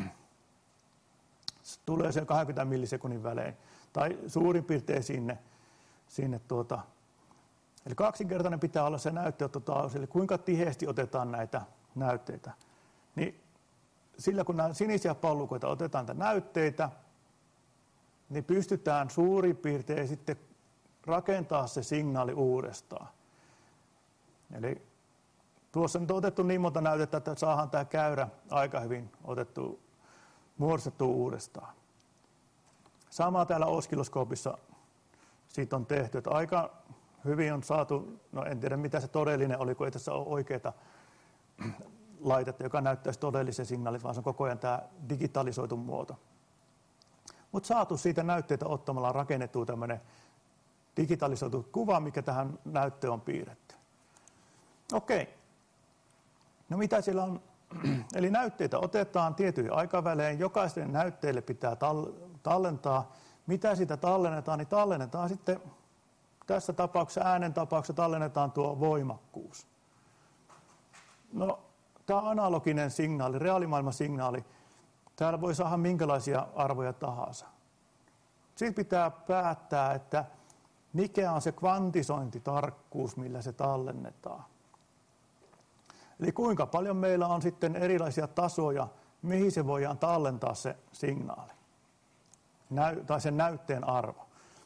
tulee se kaksikymmentä millisekunnin välein, tai suurin piirtein sinne. sinne tuota. Eli kaksinkertainen pitää olla se näytteenottotaajuus, eli kuinka tiheesti otetaan näitä näytteitä. Niin sillä kun nämä sinisiä pallukoita otetaan näitä näytteitä, niin pystytään suurin piirtein sitten rakentaa se signaali uudestaan. Eli tuossa nyt on otettu niin monta näytettä, että saadaan tämä käyrä aika hyvin otettu, muodostettu uudestaan. Sama täällä oskiloskoopissa siitä on tehty, että aika hyvin on saatu, no en tiedä mitä se todellinen oli, kun ei tässä ole oikeaa laitetta, joka näyttäisi todellisen signaalin, vaan se on koko ajan tämä digitalisoitu muoto. Mutta saatu siitä näytteitä ottamalla rakennettu tämmöinen digitalisoitu kuva, mikä tähän näyttöön on piirretty. Okei. No mitä siellä on? Eli näytteitä otetaan tietyin aikavälein. Jokaisen näytteelle pitää tallentaa. Mitä sitä tallennetaan? Niin tallennetaan sitten, tässä tapauksessa äänen tapauksessa tallennetaan tuo voimakkuus. No, tämä on analoginen signaali, reaalimaailman signaali. täällä voi saada minkälaisia arvoja tahansa. Sitten pitää päättää, että mikä on se kvantisointitarkkuus, millä se tallennetaan. Eli kuinka paljon meillä on sitten erilaisia tasoja, mihin se voidaan tallentaa se signaali, Näy, tai sen näytteen arvo.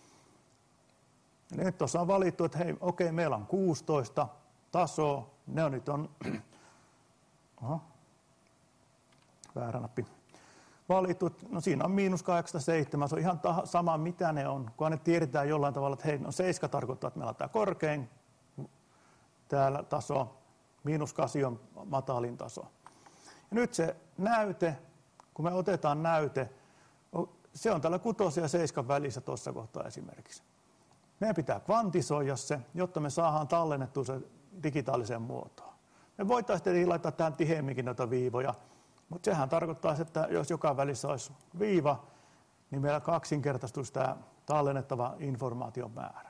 Nyt tuossa on valittu, että hei, okei, meillä on kuusitoista tasoa, ne on nyt on, oho, väärä nappi, valittu, no siinä on miinus kahdeksankymmentäseitsemän, se on ihan taha, sama mitä ne on, kun ne tiedetään jollain tavalla, että hei, no seitsemän tarkoittaa, että meillä on tämä korkein täällä taso, miinus kahdeksan on matalin taso. Ja nyt se näyte, kun me otetaan näyte, se on tällä kutosen ja seiskan välissä tuossa kohtaa esimerkiksi. Meidän pitää kvantisoida se, jotta me saadaan tallennettua se digitaaliseen muotoon. Me voitaisiin laittaa tähän tiheämminkin noita viivoja, mutta sehän tarkoittaa, että jos joka välissä olisi viiva, niin meillä kaksinkertaistuisi tämä tallennettava informaation määrä.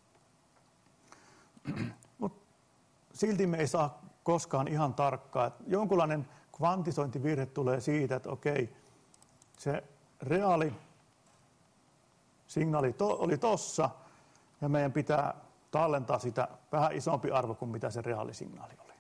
Mut silti me ei saa koskaan ihan tarkkaa. Että jonkunlainen kvantisointivirhe tulee siitä, että okei, se reaali signaali to, oli tossa, ja meidän pitää tallentaa sitä vähän isompi arvo kuin mitä se reaalisignaali oli.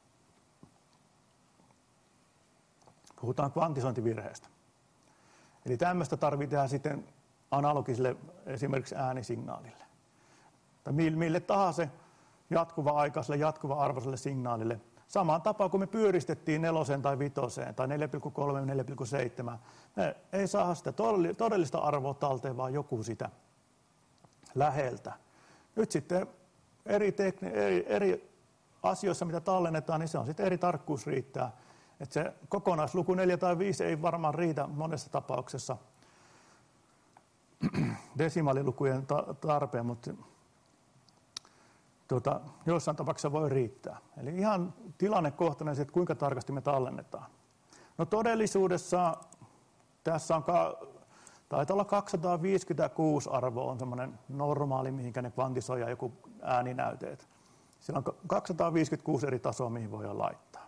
Puhutaan kvantisointivirheestä. Eli tämmöistä tarvitaan sitten analogiselle esimerkiksi äänisignaalille. Tai mille tahansa jatkuva-aikaiselle, jatkuva-arvoiselle signaalille. Samaan tapaan kuin me pyöristettiin neloseen tai vitoseen tai neljä pilkku kolme, neljä pilkku seitsemän. Me ei saa sitä todellista arvoa talteen, vaan joku sitä läheltä. Nyt sitten eri, tekni- eri, eri asioissa, mitä tallennetaan, niin se on sitten eri tarkkuus riittää. Että se kokonaisluku neljä tai viisi ei varmaan riitä monessa tapauksessa desimaalilukujen ta- tarpeen, mutta tuota, joissain tapauksessa voi riittää. Eli ihan tilannekohtainen, että kuinka tarkasti me tallennetaan. No todellisuudessa tässä on ka- taitaa olla kaksisataaviisikymmentäkuusi arvo on semmoinen normaali, mihinkä ne kvantisoidaan joku ääninäyteet. Siellä on kaksisataaviisikymmentäkuusi eri tasoa, mihin voidaan laittaa.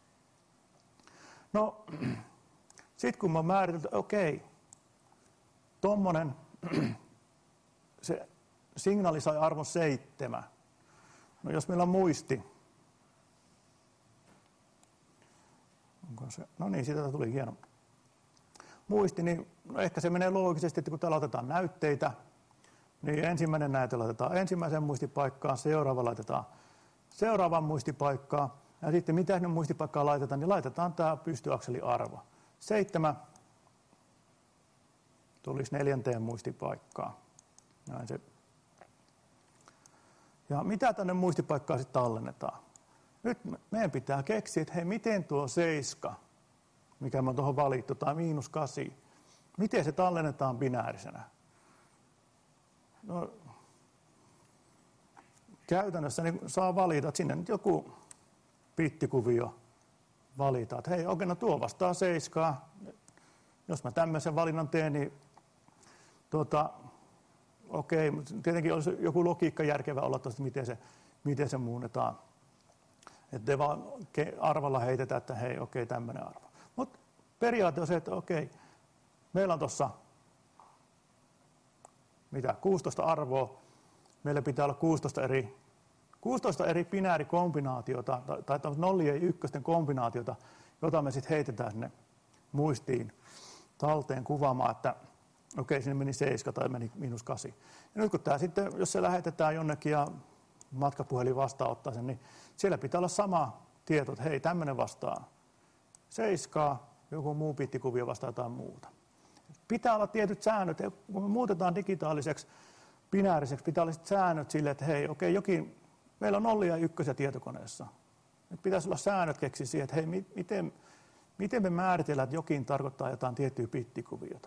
No, sitten kun mä oon määritelty, että okei, tommonen, se signaali sai arvon seitsemän. No jos meillä on muisti, onko se, no niin, siitä tuli hieno muisti, niin no ehkä se menee loogisesti, että kun täällä otetaan näytteitä, niin ensimmäinen näyte laitetaan ensimmäiseen muistipaikkaan, seuraava laitetaan seuraavaan muistipaikkaan, ja sitten mitä sinne muistipaikkaan laitetaan, niin laitetaan tämä pystyakselin-arvo. Seitsemän tulisi neljänteen muistipaikkaan. Näin se. Ja mitä tänne muistipaikkaan sitten tallennetaan? Nyt meidän pitää keksiä, että hei, miten tuo seiska, mikä me on tuohon valittu, tai miinus kahdeksan, miten se tallennetaan binäärisenä? No, käytännössä niin saa valita, että sinne nyt joku bittikuvio valitaan, että hei, okei, no tuo vastaa seiskaa. Jos mä tämmöisen valinnan teen, niin tuota, okei, tietenkin olisi joku logiikka järkevä olla tuosta, miten se, miten se muunnetaan. Että vaan arvalla heitetään, että hei, okei, tämmöinen arvo. Mutta periaate on se, että okei, meillä on tuossa mitä, kuusitoista arvoa. Meillä pitää olla kuusitoista eri, kuusitoista eri binäärikombinaatiota, tai, tai nollien ja ykkösten kombinaatiota, jota me sitten heitetään sinne muistiin talteen kuvaamaan, että okei, sinne meni seitsemän tai meni miinus kahdeksan. Ja nyt kun tämä sitten, jos se lähetetään jonnekin ja matkapuhelin vastaanottaa sen, niin siellä pitää olla sama tieto, että hei, tämmöinen vastaa seitsemän, joku muu bittikuvio vastaa jotain muuta. Pitää olla tietyt säännöt, kun me muutetaan digitaaliseksi, binääriseksi, pitää olla säännöt sille, että hei, okei, jokin, meillä on nollia ja ykkösiä tietokoneessa. Nyt pitäisi olla säännöt keksiä siihen, että hei, miten, miten me määritellään, että jokin tarkoittaa jotain tiettyä bittikuviota.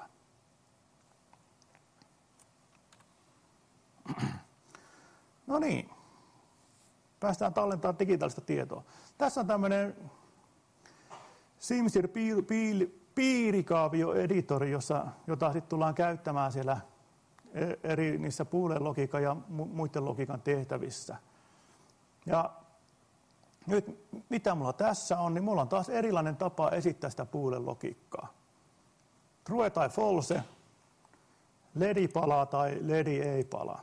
No niin, päästään tallentamaan digitaalista tietoa. Tässä on tämmöinen SimSir piirikaavioeditori, jossa, jota sitten tullaan käyttämään siellä eri niissä Boolean logiikan ja muiden logiikan tehtävissä. Ja nyt mitä mulla tässä on, niin mulla on taas erilainen tapa esittää sitä Boolean logiikkaa. true tai false, ledi palaa tai ledi ei palaa.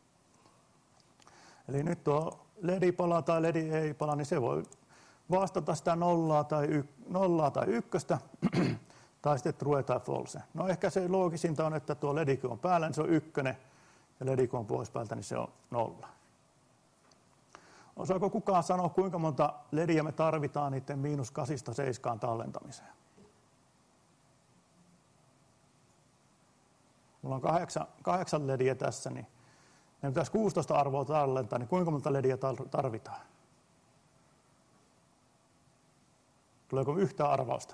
Eli nyt tuo ledi palaa tai ledi ei palaa, niin se voi vastata sitä nollaa tai, y- nollaa tai ykköstä, tai sitten true tai false. No ehkä se loogisinta on, että tuo ledi kun on päällä, niin se on ykkönen, ja ledi kun on pois päältä, niin se on nolla. Osaako kukaan sanoa, kuinka monta lediä me tarvitaan niiden miinus kasista seiskaan tallentamiseen? Mulla on kahdeksan, kahdeksan lediä tässä, niin meidän pitäisi kuusitoista arvoa tallentaa, niin kuinka monta lediä tarvitaan? Tuleeko yhtään arvausta?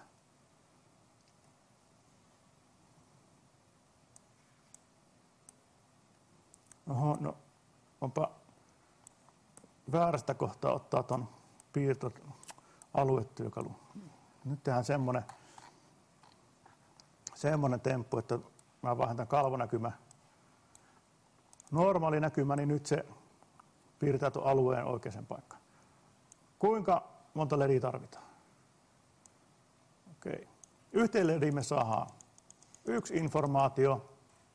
Oho, no onpa väärästä kohtaa ottaa tuon piirtoaluetyökalu. Nyt tehdään semmoinen, semmoinen temppu, että mä vaihdan kalvonäkymä. Normaali näkymä, niin nyt se piirtää tuon alueen oikeaan paikkaan. Kuinka monta lediä tarvitaan? Okei. Yhteen lediin me saadaan yksi informaatio.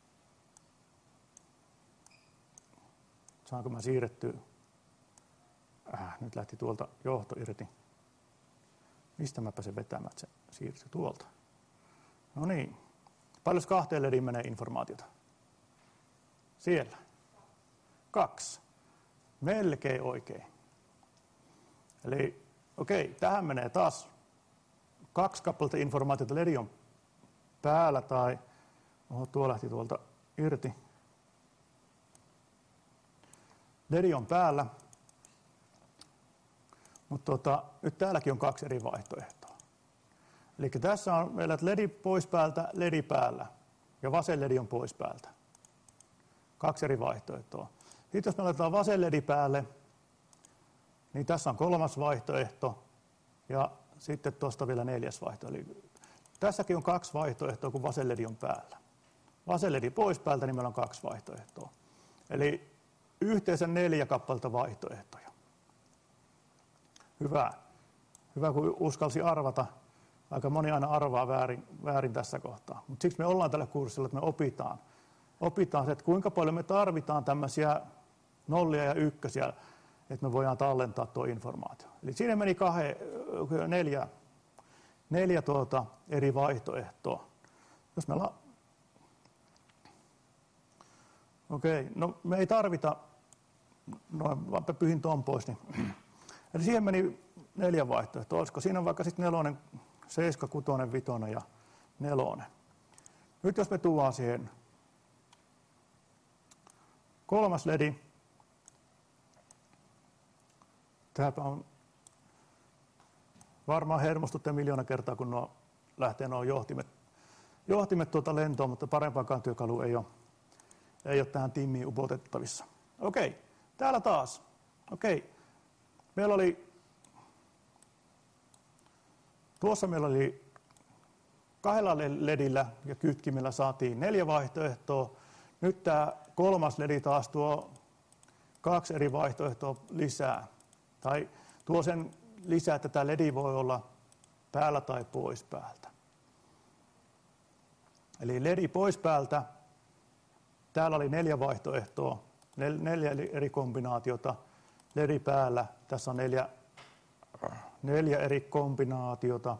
Saanko mä siirrettyä? Äh, nyt lähti tuolta johto irti. Mistä mä pääsen vetämään, että se siirtyy tuolta? No niin. Paljon kahteen lediin menee informaatiota? Siellä. Kaksi. Melkein oikein. Eli okei, tähän menee taas kaksi kappaletta informaatiota. Ledi on päällä tai oho, tuo lähti tuolta irti. Ledi on päällä. Mutta tota, nyt täälläkin on kaksi eri vaihtoehtoa. Eli tässä on meillä, että ledi pois päältä, ledi päällä. Ja vasen ledi on pois päältä. Kaksi eri vaihtoehtoa. Sitten jos me laitetaan vasen ledi päälle, niin tässä on kolmas vaihtoehto. Ja sitten tuosta vielä neljäs vaihtoehto. Eli tässäkin on kaksi vaihtoehtoa, kun vasen ledi on päällä. Vasen ledi pois päältä, niin meillä on kaksi vaihtoehtoa. Eli yhteensä neljä kappaletta vaihtoehtoja. Hyvä. Hyvä, kun uskalsi arvata. Aika moni aina arvaa väärin, väärin tässä kohtaa. Mutta siksi me ollaan tällä kurssilla, että me opitaan. Opitaan se, että kuinka paljon me tarvitaan tämmöisiä nollia ja ykkösiä, että me voidaan tallentaa tuo informaatio. Eli siinä meni kahden, neljä, neljä tuota eri vaihtoehtoa. Jos me la... Okei, no me ei tarvita, noin, vaan pyhin ton pois. Niin. Eli siihen meni neljä vaihtoehtoa. Olisiko siinä vaikka sitten nelonen, seiska, kutonen, vitonen ja nelonen. Nyt jos me tuodaan siihen kolmas ledi. Tämäpä on varmaan hermostutte miljoona kertaa, kun nuo lähtee nuo johtimet, johtimet tuota lentoon, mutta parempaakaan työkalu ei ole, ei ole tähän tiimiin upotettavissa. Okei, täällä taas. Okei, meillä oli, tuossa meillä oli kahdella ledillä ja kytkimellä saatiin neljä vaihtoehtoa. Nyt tämä kolmas ledi taas tuo kaksi eri vaihtoehtoa lisää. Tai tuo sen lisää, että tämä ledi voi olla päällä tai pois päältä. Eli ledi pois päältä. Täällä oli neljä vaihtoehtoa, nel, neljä eri kombinaatiota. Ledi päällä, tässä on neljä, neljä eri kombinaatiota.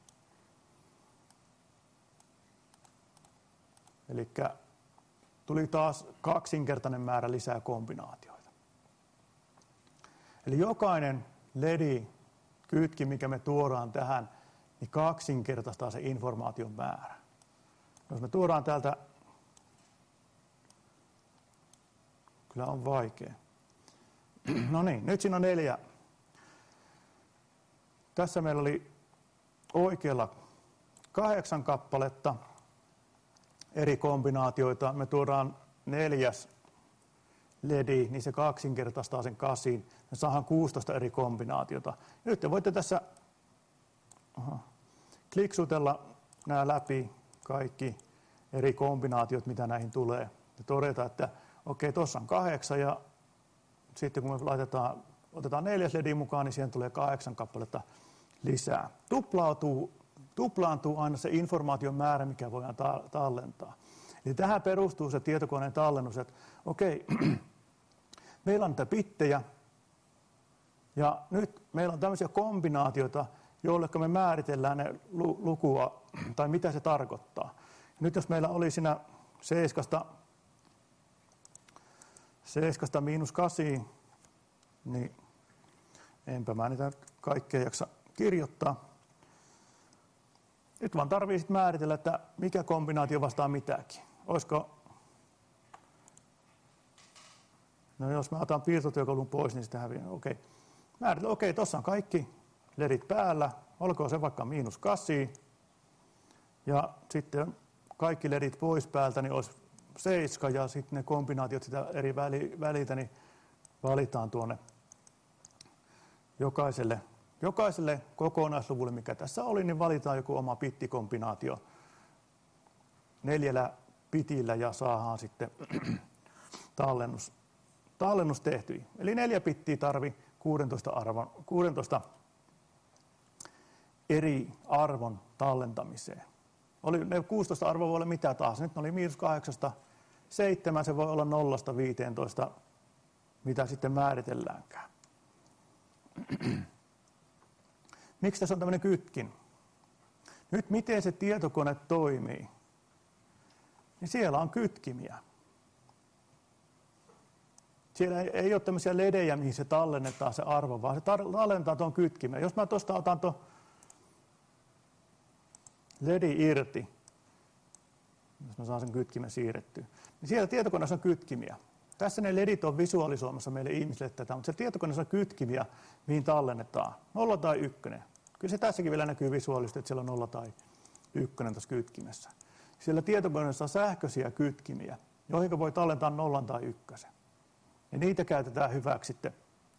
Eli tuli taas kaksinkertainen määrä lisää kombinaatioita. Eli jokainen ledi, kytki, mikä me tuodaan tähän, niin kaksinkertaistaa se informaation määrä. Jos me tuodaan täältä, kyllä on vaikea. No niin, nyt siinä on neljä. Tässä meillä oli oikealla kahdeksan kappaletta eri kombinaatioita. Me tuodaan neljäs ledi, niin se kaksinkertaistaa sen kasiin. Me saadaan kuusitoista eri kombinaatiota. Nyt te voitte tässä aha, kliksutella nämä läpi kaikki eri kombinaatiot, mitä näihin tulee. Ja todeta, että okei, tuossa on kahdeksan ja sitten kun me laitetaan, otetaan neljäs ledi mukaan, niin siihen tulee kahdeksan kappaletta lisää. Tuplautuu tuplaantuu aina se informaation määrä, mikä voidaan ta- tallentaa. Eli tähän perustuu se tietokoneen tallennus, että okei, meillä on niitä bittejä, ja nyt meillä on tämmöisiä kombinaatioita, joille me määritellään ne lu- lukua, tai mitä se tarkoittaa. Nyt jos meillä oli siinä seiskasta, seiskasta miinus kasi, niin enpä mä niitä kaikkea jaksa kirjoittaa. Nyt vaan tarvii sitten määritellä, että mikä kombinaatio vastaa mitäkin. Olisiko, no jos mä otan piirtotyökalun pois, niin sitä häviää. Okei, määritellä, okei, tuossa on kaikki ledit päällä, olkoon se vaikka miinus kasi. Ja sitten kaikki ledit pois päältä, niin olisi seiska ja sitten ne kombinaatiot sitä eri väliltä, niin valitaan tuonne jokaiselle, jokaiselle kokonaisluvulle, mikä tässä oli, niin valitaan joku oma bittikombinaatio neljällä bitillä ja saadaan sitten tallennus, tallennus tehty. Eli neljä bittiä tarvii kuusitoista, arvon, kuusitoista eri arvon tallentamiseen. Oli ne kuusitoista arvoa voi olla mitä taas. Nyt ne oli miinus kahdeksasta seitsemän, se voi olla nollasta viiteentoista, mitä sitten määritelläänkään. Miksi tässä on tämmöinen kytkin? Nyt miten se tietokone toimii? Niin siellä on kytkimiä. Siellä ei, ei ole tämmöisiä ledejä, mihin se tallennetaan se arvo, vaan se tallennetaan tuon kytkimiä. Jos mä tuosta otan tuon ledi irti, jos mä saan sen kytkimen siirrettyä, niin siellä tietokoneessa on kytkimiä. Tässä ne ledit on visualisoimassa meille ihmisille tätä, mutta se tietokoneessa on kytkimiä, mihin tallennetaan. Nolla tai ykkönen. Kyllä se tässäkin vielä näkyy visuaalisesti, että siellä on nolla tai ykkönen tässä kytkimessä. Siellä tietokoneessa on sähköisiä kytkimiä, joihin voi tallentaa nollan tai ykkösen. Ja niitä käytetään hyväksi sitten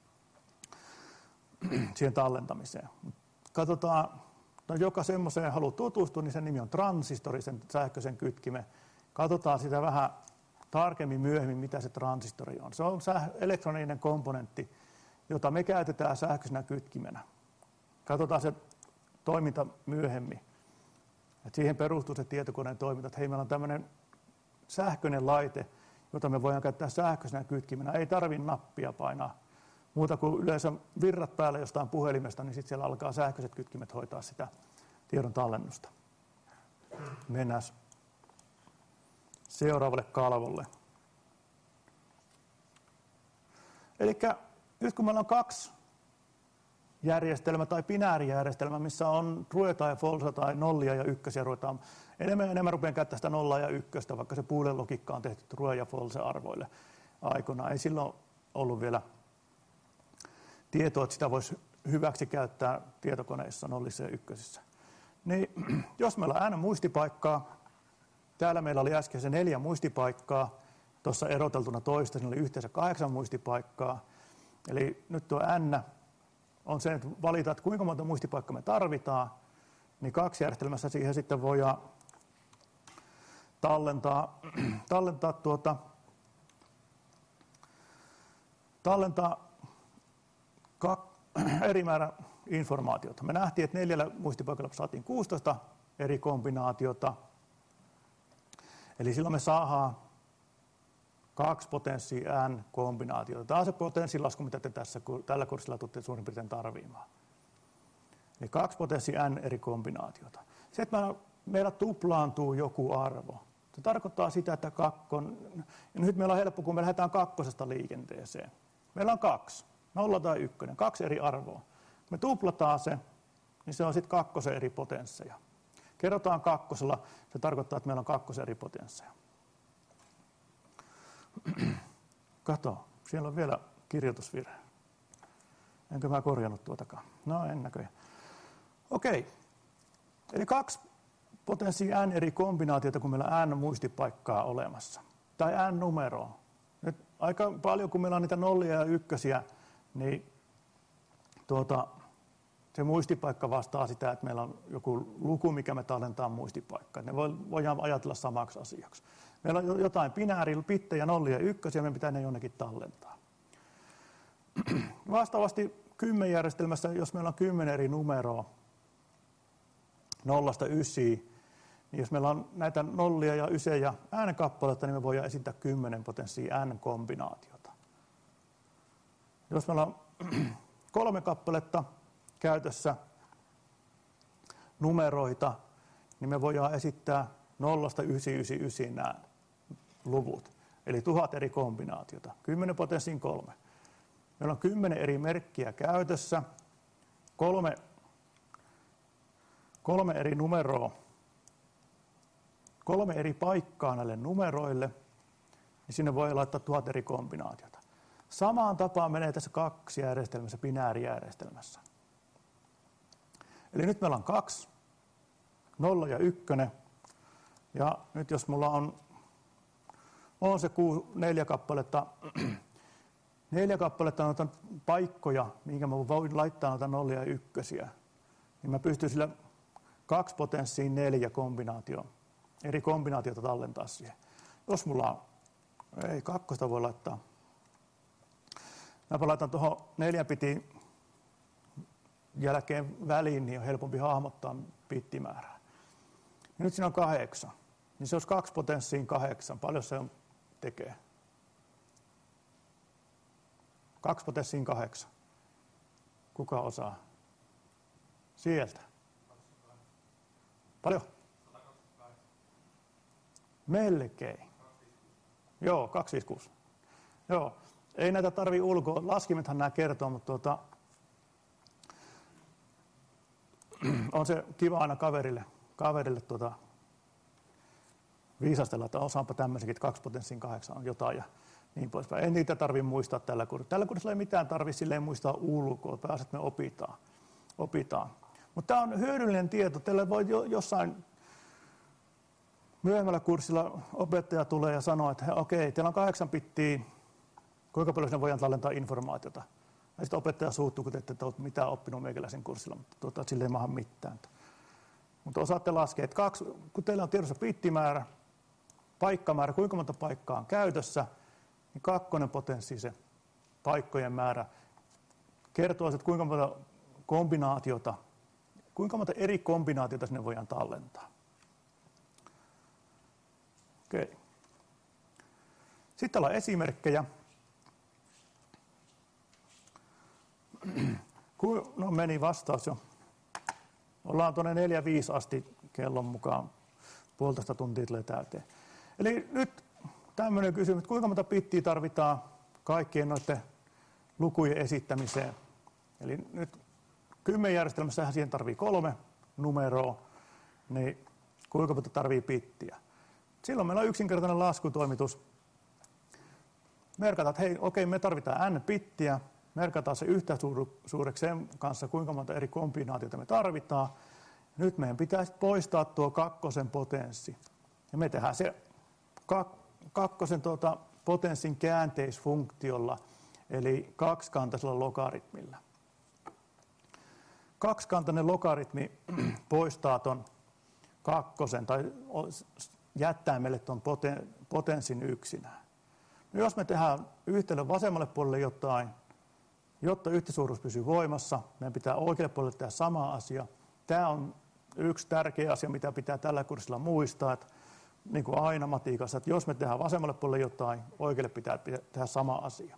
siihen tallentamiseen. Katsotaan, no joka semmoiseen haluaa tutustua, niin sen nimi on transistori, sen sähköisen kytkimen. Katsotaan sitä vähän tarkemmin myöhemmin, mitä se transistori on. Se on elektroninen komponentti, jota me käytetään sähköisenä kytkimenä. Katsotaan se toiminta myöhemmin. Et siihen perustuu se tietokoneen toiminta, että hei, meillä on tämmöinen sähköinen laite, jota me voidaan käyttää sähköisenä kytkimenä. Ei tarvitse nappia painaa. Muuta kuin yleensä virrat päällä jostain puhelimesta, niin sitten siellä alkaa sähköiset kytkimet hoitaa sitä tiedon tallennusta. Mennään seuraavalle kalvolle. Eli nyt kun meillä on kaksi järjestelmää tai binäärijärjestelmä, missä on true tai false tai nollia ja ykkösiä, ruvetaan enemmän ja enemmän rupean käyttämään sitä nollaa ja ykköstä, vaikka se Boolean logiikka on tehty true ja false arvoille aikoinaan. Ei silloin ollut vielä tietoa, että sitä voisi hyväksi käyttää tietokoneissa nollissa ja ykkösissä. Niin, jos meillä on n muistipaikkaa, täällä meillä oli äsken se neljä muistipaikkaa, tuossa eroteltuna toista, siinä oli yhteensä kahdeksan muistipaikkaa. Eli nyt tuo n on se, että valitaan, että kuinka monta muistipaikkaa me tarvitaan, niin kaksi järjestelmässä siihen sitten voidaan tallentaa, tallentaa, tuota, tallentaa kak, eri määrä informaatiota. Me nähtiin, että neljällä muistipaikalla saatiin kuusitoista eri kombinaatiota. Eli silloin me saadaan kaksi potenssia n kombinaatiota. Tämä on se potenssilasku, mitä te tässä, tällä kurssilla tulette suurin piirtein tarviimaan. Eli kaksi potenssia n eri kombinaatiota. Se, että meillä tuplaantuu joku arvo. Se tarkoittaa sitä, että kakkon... Ja nyt meillä on helppo, kun me lähdetään kakkosesta liikenteeseen. Meillä on kaksi. Nolla tai ykkönen. Kaksi eri arvoa. Me tuplataan se, niin se on sitten kakkosen eri potensseja. Kerrotaan kakkosella, se tarkoittaa, että meillä on kakkosen eri potensseja. Kato, siellä on vielä kirjoitusvirhe. Enkö mä korjannut tuotakaan? No en näköjään. Okei. Eli kaksi potenssia n eri kombinaatiota, kun meillä on n muistipaikkaa olemassa. Tai n numeroa. Nyt aika paljon, kun meillä on niitä nollia ja ykkösiä, niin tuota, se muistipaikka vastaa sitä, että meillä on joku luku, mikä me tallentaa muistipaikkaan. Ne voidaan ajatella samaksi asiaksi. Meillä on jotain binääriä, bittejä, nollia ja ykkösiä, me pitää ne jonnekin tallentaa. Vastaavasti kymmenjärjestelmässä, jos meillä on kymmenen eri numeroa, nollasta ysiin, niin jos meillä on näitä nollia ja ysejä n-kappaletta, niin me voidaan esittää kymmenen potenssia n-kombinaatiota. Jos meillä on kolme kappaletta käytössä numeroita, niin me voidaan esittää nollasta yhdeksänsataayhdeksänkymmentäyhdeksän nämä luvut. Eli tuhat eri kombinaatiota. kymmenen potenssiin kolme. Meillä on kymmenen eri merkkiä käytössä. Kolme, kolme eri numeroa. Kolme eri paikkaa näille numeroille. Niin sinne voi laittaa tuhat eri kombinaatiota. Samaan tapaan menee tässä kaksi järjestelmässä, binäärijärjestelmässä. Eli nyt meillä on kaksi, nolla ja ykkönen. Ja nyt jos mulla on, on se kuu, neljä kappaletta, neljä kappaletta noita paikkoja, minkä mä voin laittaa noita nollia ja ykkösiä, niin mä pystyn sillä kaksi potenssiin neljä kombinaatio, eri kombinaatiota tallentaa siihen. Jos mulla on, ei kakkosta voi laittaa. Mä laitan tuohon neljä bitin jälkeen väliin, niin on helpompi hahmottaa bittimäärää. Ja nyt siinä on kahdeksan. Niin se olisi kaksi potenssiin kahdeksan. Paljon se on, tekee? Kaksi potenssiin kahdeksan. Kuka osaa? Sieltä. Paljon? Melkein. Joo, kaksisataaviisikymmentäkuusi. Joo. Ei näitä tarvii ulkoa. Laskimethan nämä kertoo, mutta tuota, on se kiva aina kaverille, kaverille tuota, viisastella, että osaanpa tämmöisenkin, että kaksi potenssiin kahdeksan on jotain ja niin poispäin. En niitä tarvitse muistaa tällä kurssilla. Tällä kurssilla ei mitään tarvitse silleen muistaa ulkoa, pääset me opitaan. opitaan. Mutta tämä on hyödyllinen tieto. Teille voi jo, jossain myöhemmällä kurssilla opettaja tulee ja sanoo, että okei, teillä on kahdeksan bittiä, kuinka paljon sinne voidaan tallentaa informaatiota. Ja sitten opettaja suuttuu, kun te ette ole mitään oppinut meikäläisen kurssilla, mutta tuota, sille ei maha mitään. Mutta osaatte laskea, että kaksi, kun teillä on tiedossa bittimäärä, paikkamäärä, kuinka monta paikkaa on käytössä, niin kakkonen potenssi se paikkojen määrä kertoo, että kuinka monta kombinaatiota, kuinka monta eri kombinaatiota sinne voidaan tallentaa. Okei. Sitten ollaan esimerkkejä. No meni vastaus jo. Ollaan tuonne neljä viisi asti kellon mukaan. Puolitoista tuntia tulee täyteen. Eli nyt tämmöinen kysymys, että kuinka monta bittiä tarvitaan kaikkien noiden lukujen esittämiseen. Eli nyt kymmenjärjestelmässähän siihen tarvii kolme numeroa, niin kuinka monta tarvii bittiä. Silloin meillä on yksinkertainen laskutoimitus. Merkataan, että hei, okei, me tarvitaan n bittiä. Merkataan se yhtä suureksi sen kanssa, kuinka monta eri kombinaatiota me tarvitaan. Nyt meidän pitäisi poistaa tuo kakkosen potenssi. Ja me tehdään se kak- kakkosen tuota potenssin käänteisfunktiolla, eli kaksikantaisella logaritmilla. Kaksikantainen logaritmi poistaa tuon kakkosen, tai jättää meille tuon poten, potenssin yksinään. No jos me tehdään yhtälön vasemmalle puolelle jotain, jotta yhtäsuuruus pysyy voimassa, meidän pitää oikealle puolelle tehdä sama asia. Tämä on yksi tärkeä asia, mitä pitää tällä kurssilla muistaa, että niin kuin aina matiikassa, että jos me tehdään vasemmalle puolelle jotain, oikealle pitää tehdä sama asia.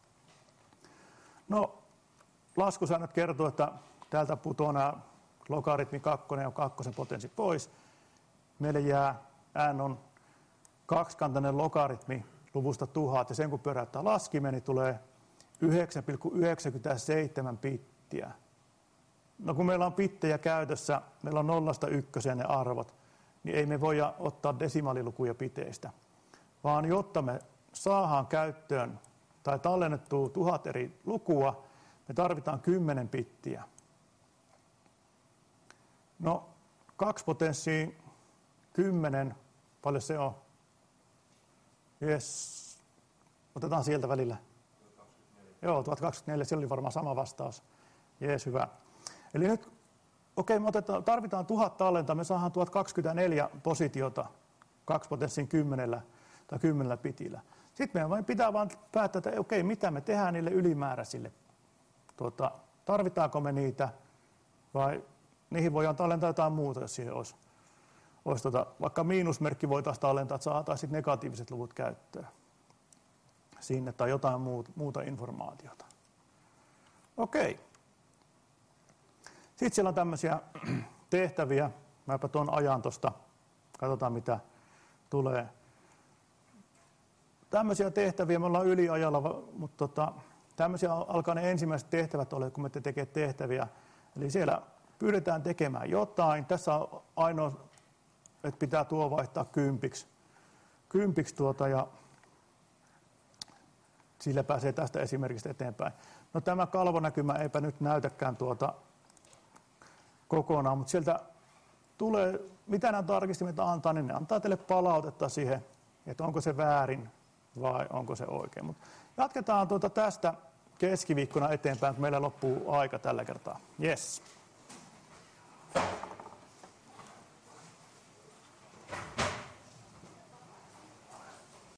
No, laskusäännöt kertoo, että täältä putoaa nämä logaritmi kakkonen ja kakkosen potenssi pois. Meille jää n on kaksikantainen logaritmi luvusta tuhat, ja sen kun pyöräyttää laskimeen, niin tulee yhdeksän pilkku yhdeksänkymmentäseitsemän bittiä. No kun meillä on bittejä käytössä, meillä on nollasta ykköseen ne arvot, niin ei me voida ottaa desimaalilukuja biteistä. Vaan jotta me saadaan käyttöön tai tallennettua tuhat eri lukua, me tarvitaan kymmenen bittiä. No, kaksi potenssia, kymmenen, paljon se on? Jes, otetaan sieltä välillä. Joo, tuhat kaksikymmentäneljä, siellä oli varmaan sama vastaus. Jees, hyvä. Eli nyt, okei, me otetaan, tarvitaan tuhat tallentaa, me saadaan tuhat kaksikymmentäneljä positiota kaksi potenssiin kymmenellä tai kymmenellä pitillä. Sitten meidän vain pitää vaan päättää, että okei, mitä me tehdään niille ylimääräisille. Tuota, tarvitaanko me niitä vai niihin voidaan tallentaa jotain muuta, jos siihen olisi, olisi tota, vaikka miinusmerkki voitaisiin tallentaa, että saataisiin negatiiviset luvut käyttöön sinne tai jotain muuta, muuta informaatiota. Okei. Sitten siellä on tämmöisiä tehtäviä. Mäpä tuon ajan tuosta. Katsotaan mitä tulee. Tämmöisiä tehtäviä, me ollaan yliajalla, mutta tota, tämmöisiä alkaa ne ensimmäiset tehtävät olla, kun me tekee tehtäviä. Eli siellä pyydetään tekemään jotain. Tässä on ainoa, että pitää tuo vaihtaa kympiksi. Kympiksi tuota ja sillä pääsee tästä esimerkistä eteenpäin. No tämä kalvonäkymä eipä nyt näytäkään tuota kokonaan, mutta sieltä tulee, mitä nämä tarkistimet antaa, niin ne antaa teille palautetta siihen, että onko se väärin vai onko se oikein. Mut jatketaan tuota tästä keskiviikkona eteenpäin, kun meillä loppuu aika tällä kertaa. Yes.